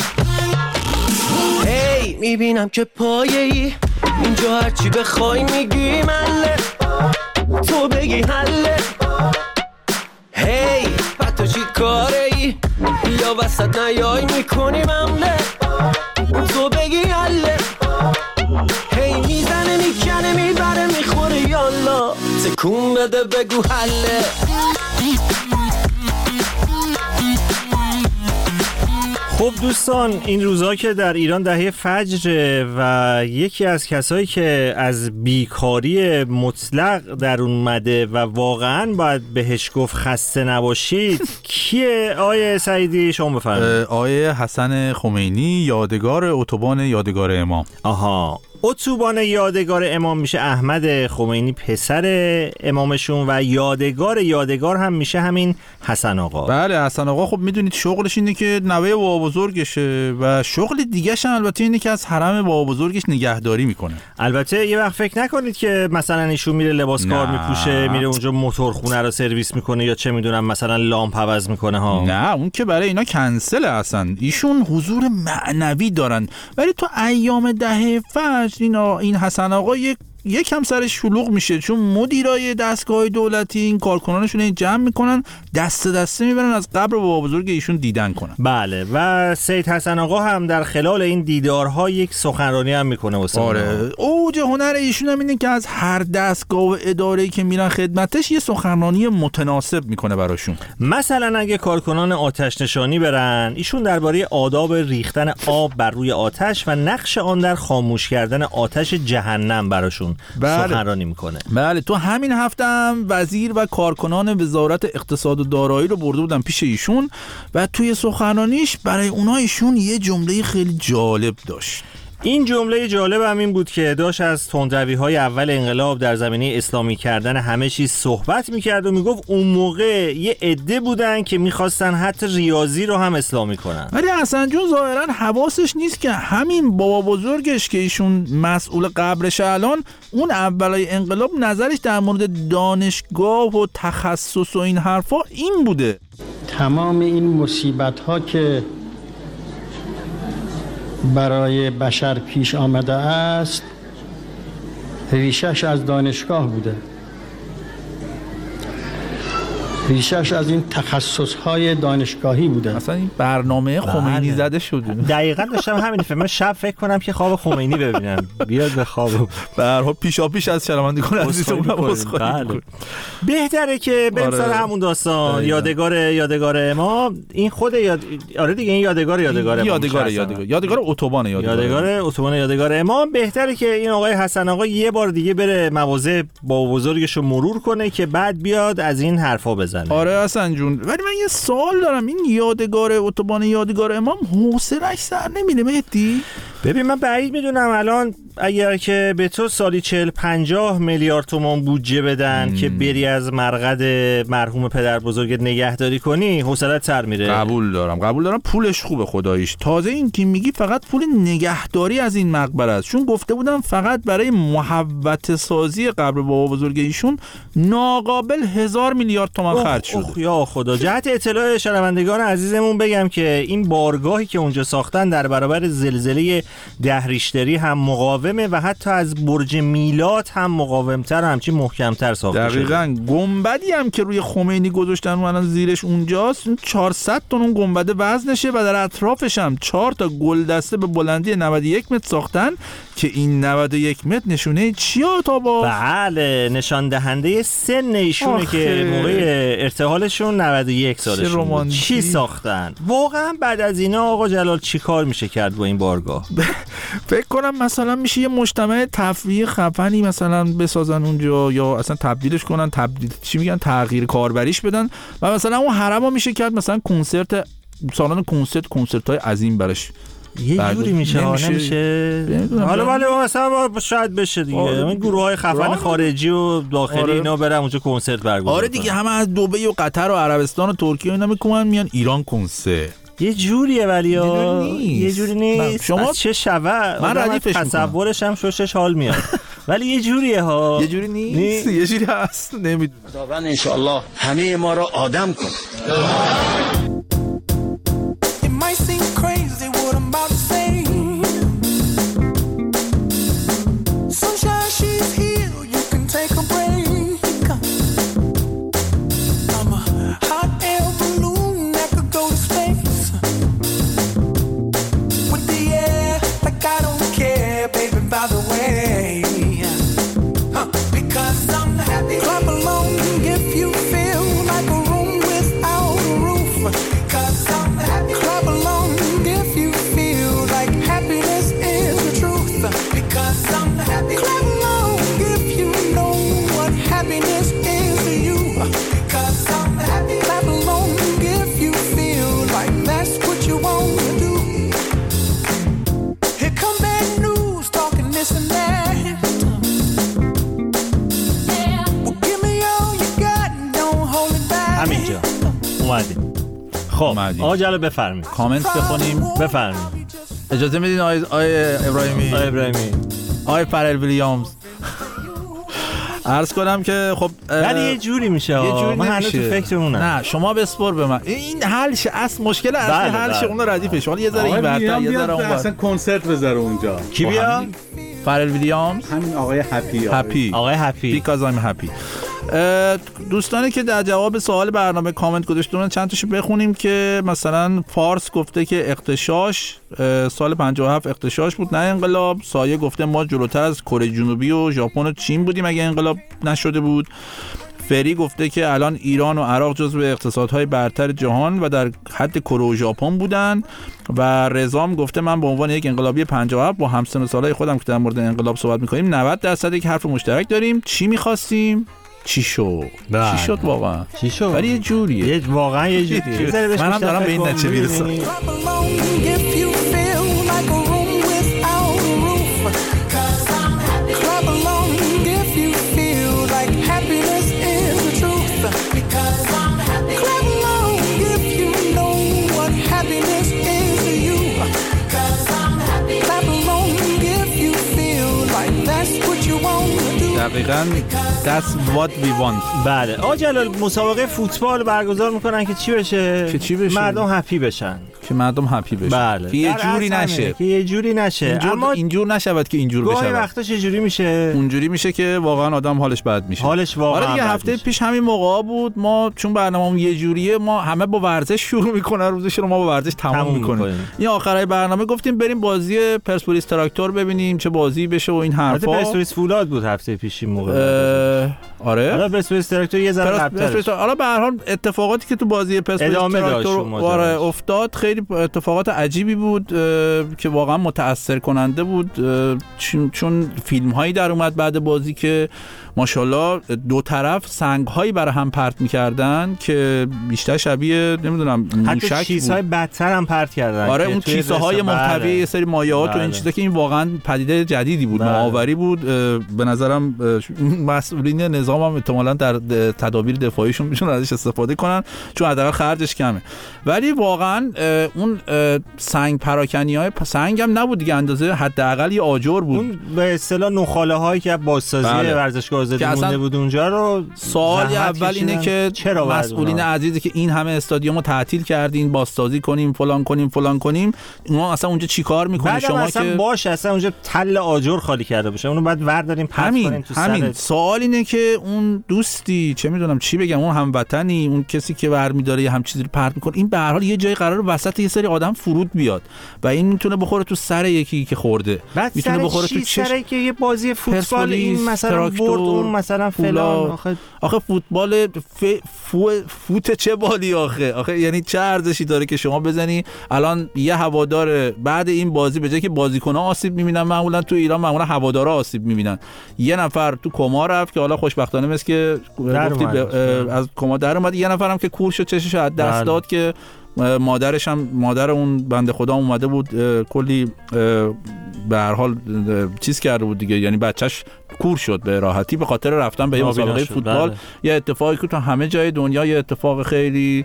هی میبینم که پایه‌ای اینجا هرچی بخوای میگی مله، تو بگی حله. هی بعد تو چی کاره ای یا وسط نیای میکنی ممله، تو بگی حله. هی میزنه میکنه میبره میخوره یالا، تکون بده بگو حله. خب دوستان، این روزا که در ایران دهه فجر و یکی از کسایی که از بیکاری مطلق در اون اومده و واقعا باید بهش گفت خسته نباشید کیه آیه سعیدی؟ شما بفرمایید. آیه حسن خمینی، یادگار اتوبان یادگار امام. آها، اتوبان یادگار امام میشه احمد خمینی پسر امامشون و یادگار یادگار هم میشه همین حسن آقا. بله حسن آقا خب میدونید شغلش اینه که نوه بابا بزرگشه و شغل دیگه‌ش هم البته اینه که از حرم بابا بزرگش نگهداری میکنه. البته یه وقت فکر نکنید که مثلا ایشون میره لباس کار میپوشه، میره اونجا موتورخونه رو سرویس میکنه یا چه میدونم مثلا لامپ عوض میکنه ها. نه اون که برای اینا کنسل هستن. ایشون حضور معنوی دارن. ولی تو ایام دهه فجر اینا این حسن آقا یک یکم سرش شلوغ میشه، چون مدیرای دستگاه دولتی این کارکنانشون این جمع میکنن دست دسته میبرن از قبر بابا بزرگ ایشون دیدن کنن. بله و سید حسن آقا هم در خلال این دیدارها یک سخنرانی هم میکنه واسه آره اوج هنر ایشون هم اینه که از هر دستگاه و اداره‌ای که میرن خدمتش یه سخنرانی متناسب میکنه براشون. مثلا اگه کارکنان آتش نشانی برن، ایشون درباره آداب ریختن آب بر روی آتش و نقش آن در خاموش کردن آتش جهنم براشون بله. سخنرانی میکنه. بله تو همین هفته هم وزیر و کارکنان وزارت اقتصاد و دارایی رو برده بودن پیش ایشون و توی سخنرانیش برای اونها ایشون یه جمله خیلی جالب داشت. این جمله جالب هم این بود که داشت از تندروی‌های اول انقلاب در زمینه اسلامی کردن همه چیز صحبت میکرد و میگفت اون موقع یه عده بودن که میخواستن حتی ریاضی رو هم اسلامی کنن. ولی حسن جون ظاهرا حواسش نیست که همین بابا بزرگش که ایشون مسئول قبرش الان، اون اولای انقلاب نظرش در مورد دانشگاه و تخصص و این حرفا این بوده. تمام این مصیبت ها که برای بشر پیش آمده است ریشش از دانشگاه بوده، ریشش از این تخصصهای دانشگاهی بوده. اصلا این برنامه خمینی زده شده. دقیقاً داشتم همین فیلم شب فکر کنم که خواب خمینی ببینم بیاد به خواب. به هر حال پیشا پیش از شرمندگان عزیزمون بله. بهتره که بریم سر همون داستان یادگار یادگار امام. این خود یاد آره دیگه این یادگار یادگار یادگار یادگار یادگار اتوبان یادگار یادگار اتوبان یادگار امام. بهتره که این آقای حسن آقا یه بار دیگه بره مواضع با بزرگش رو مرور کنه که بعد بیاد از این حرفا بزنه. آره حسن جون، ولی من یه سوال دارم، این یادگار اتوبان یادگار امام حوصله‌اش سر نمیره مهدی؟ ببین من بعید میدونم الان اگر که به تو سالی چهل پنجاه میلیارد تومان بودجه بدن مم. که بری از مرقد مرحوم پدر بزرگت نگهداری کنی، حوصله‌ات سر میره. قبول دارم قبول دارم پولش خوبه خداییش. تازه این که میگی فقط پول نگهداری از این مقبره است، چون گفته بودم فقط برای محوطه سازی قبر بابا بزرگ ایشون ناقابل هزار میلیارد تومان خرج شده. اوه یا خدا. جهت اطلاع شنوندگان عزیزمون بگم که این بارگاهی که اونجا ساختن در برابر زلزله ده ریشتری هم مقاومه و حتی از برج میلاد هم مقاومتر و همچین محکمتر ساخته شده. دقیقاً. گنبدی هم که روی خمینی گذاشتن و الان زیرش اونجاست، چهارصد تن اون گنبد وزنشه و در اطرافش هم چهار تا گلدسته به بلندی نود و یک متر ساختن که این نود و یک متر نشونه چیه تا با؟ بله، نشان دهنده سن ایشونه که موقع ارتحالشون نود و یک سالشون بود. چی ساختن؟ واقعا بعد از اینا آقا جلال چی کار میشه کرد با این بارگاه؟ فکر کنم مثلا میشه یه مجتمع تفریحی خفنی مثلا بسازن اونجا، یا اصلا تبدیلش کنن، تبدیل چی میگن، تغییر کاربریش بدن و مثلا اون حرمو میشه کرد مثلا کنسرت، سالن کنسرت کنسرت‌های عظیم براش یه جوری میشه ها نمیشه. حالا ولی مثلا شاید بشه دیگه این گروه‌های خفن خارجی و داخلی آره. اینا برن اونجا کنسرت برگزار. آره دیگه همه از دبی و قطر و عربستان و ترکیه اینا میکنن میان ایران کنسرت. یه جوریه ولی ها یه جوری نیست. شما چه شوه من ردیفش تصورش هم شوشش حال میاد ولی یه جوریه ها. یه جوری نیست یه جوری هست نمیدونم. خداوند ان شاء الله همه ما رو آدم کن. خب آقا جلال بفرمایید کامنت بخونیم. بفرمایید. اجازه میدین آقای آقای ابراهیمی آقای ابراهیمی آقای فرل ویلیامز عرض کنم که خب ولی یه جوری میشه یه جوری من هنوز تو فکرمونم. نه شما بسپر به من این حلش اصل مشکل اصلی بله حلش اون ردیفش. حالا یه ذره این برتر یه ذره اون اصلا کنسرت بذاره اونجا. کی بیا؟ فرل ویلیامز. همین آقای هپی هپی آقای هپی because I'm happy. دوستانی که در جواب سوال برنامه کامنت گذاشتن چند تاشو بخونیم که مثلا فارس گفته که اغتشاش سال پنجاه و هفت اغتشاش بود نه انقلاب. سایه گفته ما جلوتر از کره جنوبی و ژاپن و چین بودیم اگه انقلاب نشده بود. فری گفته که الان ایران و عراق جزو اقتصادهای برتر جهان و در حد کره و ژاپن بودن. و رضام گفته من به عنوان یک انقلابی پنجاه و هفت با همسن و سالای خودم که در مورد انقلاب صحبت می‌کنیم نود درصد یک حرف مشترک داریم. چی می‌خواستیم؟ چی شد؟ چی شد واقعا؟ چی شد؟ ولی یه جوریه. یه واقعا یه جوریه. منم دارم به این نتیجه میرسم. دقیقاً that's what we want. بله آقا جلال مسابقه فوتبال برگزار میکنن که چی بشه؟ که چی بشه؟ مردم هپی بشن. که مردم هپی بشن. بله. که یه جوری نشه. که یه جوری نشه. اینجور اما اینجور نشود که اینجور بشه. گاهی وقتا چه جوری میشه؟ اونجوری میشه که واقعا آدم حالش بد میشه. حالش واقعا آره دیگه هفته میشه. پیش همین موقعا بود ما چون برنامه‌مون یه جوریه ما همه با ورزش شروع میکنن روزش رو ما با ورزش تمام میکنیم. این آخرای برنامه گفتیم بریم بازی پرسپولیس تراکتور ببینیم چه بازی بشه و این حرفا. پرسپولیس فولاد بود هفته پیش این موقع. آره حالا پرسپولیس تراکتور یه ذره قبل‌ترش. حالا به هر حال اتفاقاتی که تو بازی پرسپولیس تراکتور آره افتاد خیلی اتفاقات عجیبی بود که واقعا متأثر کننده بود، چون فیلم هایی در اومد بعد بازی که ماشاءالله دو طرف سنگ هایی برای هم پرت می‌کردن که بیشتر شبیه نمیدونم موشک حتی چیزهای بدتر هم پرت کردن. آره اون کیسه های محتوی یه سری مایعات و این چیزا که این واقعا پدیده جدیدی بود، نوآوری بود. به نظرم مسئولین نظام هم احتمالاً در تدابیر دفاعیشون میشون ازش استفاده کنن چون حداقل خرجش کمه. ولی واقعا اون سنگ پراکنی‌های سنگ هم نبود دیگه، اندازه حداقل یه آجر بود. اون به اصطلاح نخاله هایی که بازسازی بله. ورزشگاه آزادی مونده بود اونجا رو. سوال اول اینه که چرا مسئولین عزیزی که این همه استادیومو تعطیل کردین، بازسازی کنیم فلان کنیم فلان کنیم، اونا اصلا اونجا چیکار میکنه؟ شما اصلا که باشه اصلا اونجا تل آجر خالی کرده باشه، اونو بعد ورداریم پرت کنیم تو همین. سرت. سوال اینه که اون دوستی چه میدونم چی بگم، اون هموطنی، اون کسی که برمی‌داره یه هم چیزی رو پرت میکنه، این به هر حال یه جای قرار وسط یه سری آدم فرود بیاد و این میتونه بخوره تو سر یکی که خورده، میتونه بخوره تو چش که یه بازی فوتبال این مثلا برد اون مثلا فلان. آخه آخه فوتبال ف... فو... فوت چه بالی آخه آخه یعنی چه ارزشی داره که شما بزنی الان یه هوادار بعد این بازی به جای که بازیکن‌ها آسیب می‌بینن، معمولا تو ایران معمولا هوادارا آسیب می‌بینن، یه نفر تو کما رفت که حالا خوشبختانه مثل که گفتی از کما در اومد، یه نفرم که کور شد چشش از دست داد که مادرش هم مادر اون بنده خدا اومده بود کلی به هر حال چیز کرده بود دیگه، یعنی بچهش کور شد به راحتی به خاطر رفتن به یه مسابقه فوتبال. بله. یه اتفاقی که تو همه جای دنیا یه اتفاق خیلی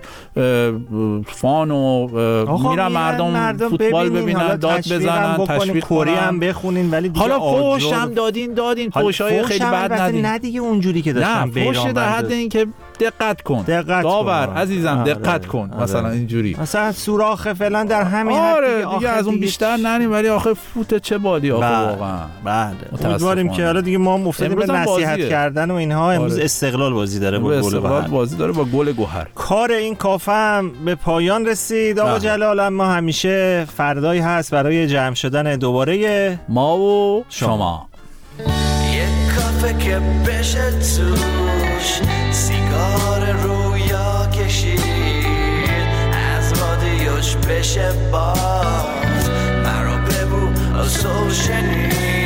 فان و میرن مردم, مردم فوتبال ببینن، داد بزنن، تشویق کره هم بخونین، ولی دیگه حالا فوش هم دادین دادین فوشای خیلی بد ندین، نه دیگه اونجوری که داشتن بیرون. فوش در حد این که دقت کن، دقت داور کن. عزیزم آره. دقت کن آره. مثلا اینجوری مثلا سوراخ فعلا در همین آره دیگه, دیگه از اون بیشتر نریم، ولی آخه فوت چه بالی آخه واقعا. بله امیدواریم که حالا دیگه ما افتادیم به نصیحت کردن و اینها. امروز آره. استقلال بازی داره با گل گوهر بازی داره با گل گوهر. کار این کافه هم به پایان رسید. آقا جلال، اما همیشه فردایی هست برای جمع شدن دوباره ما و شما. یه کافه که بشه توش سیگار رویا کشید، از رادیوش بشه باز مرا ببو از شنید.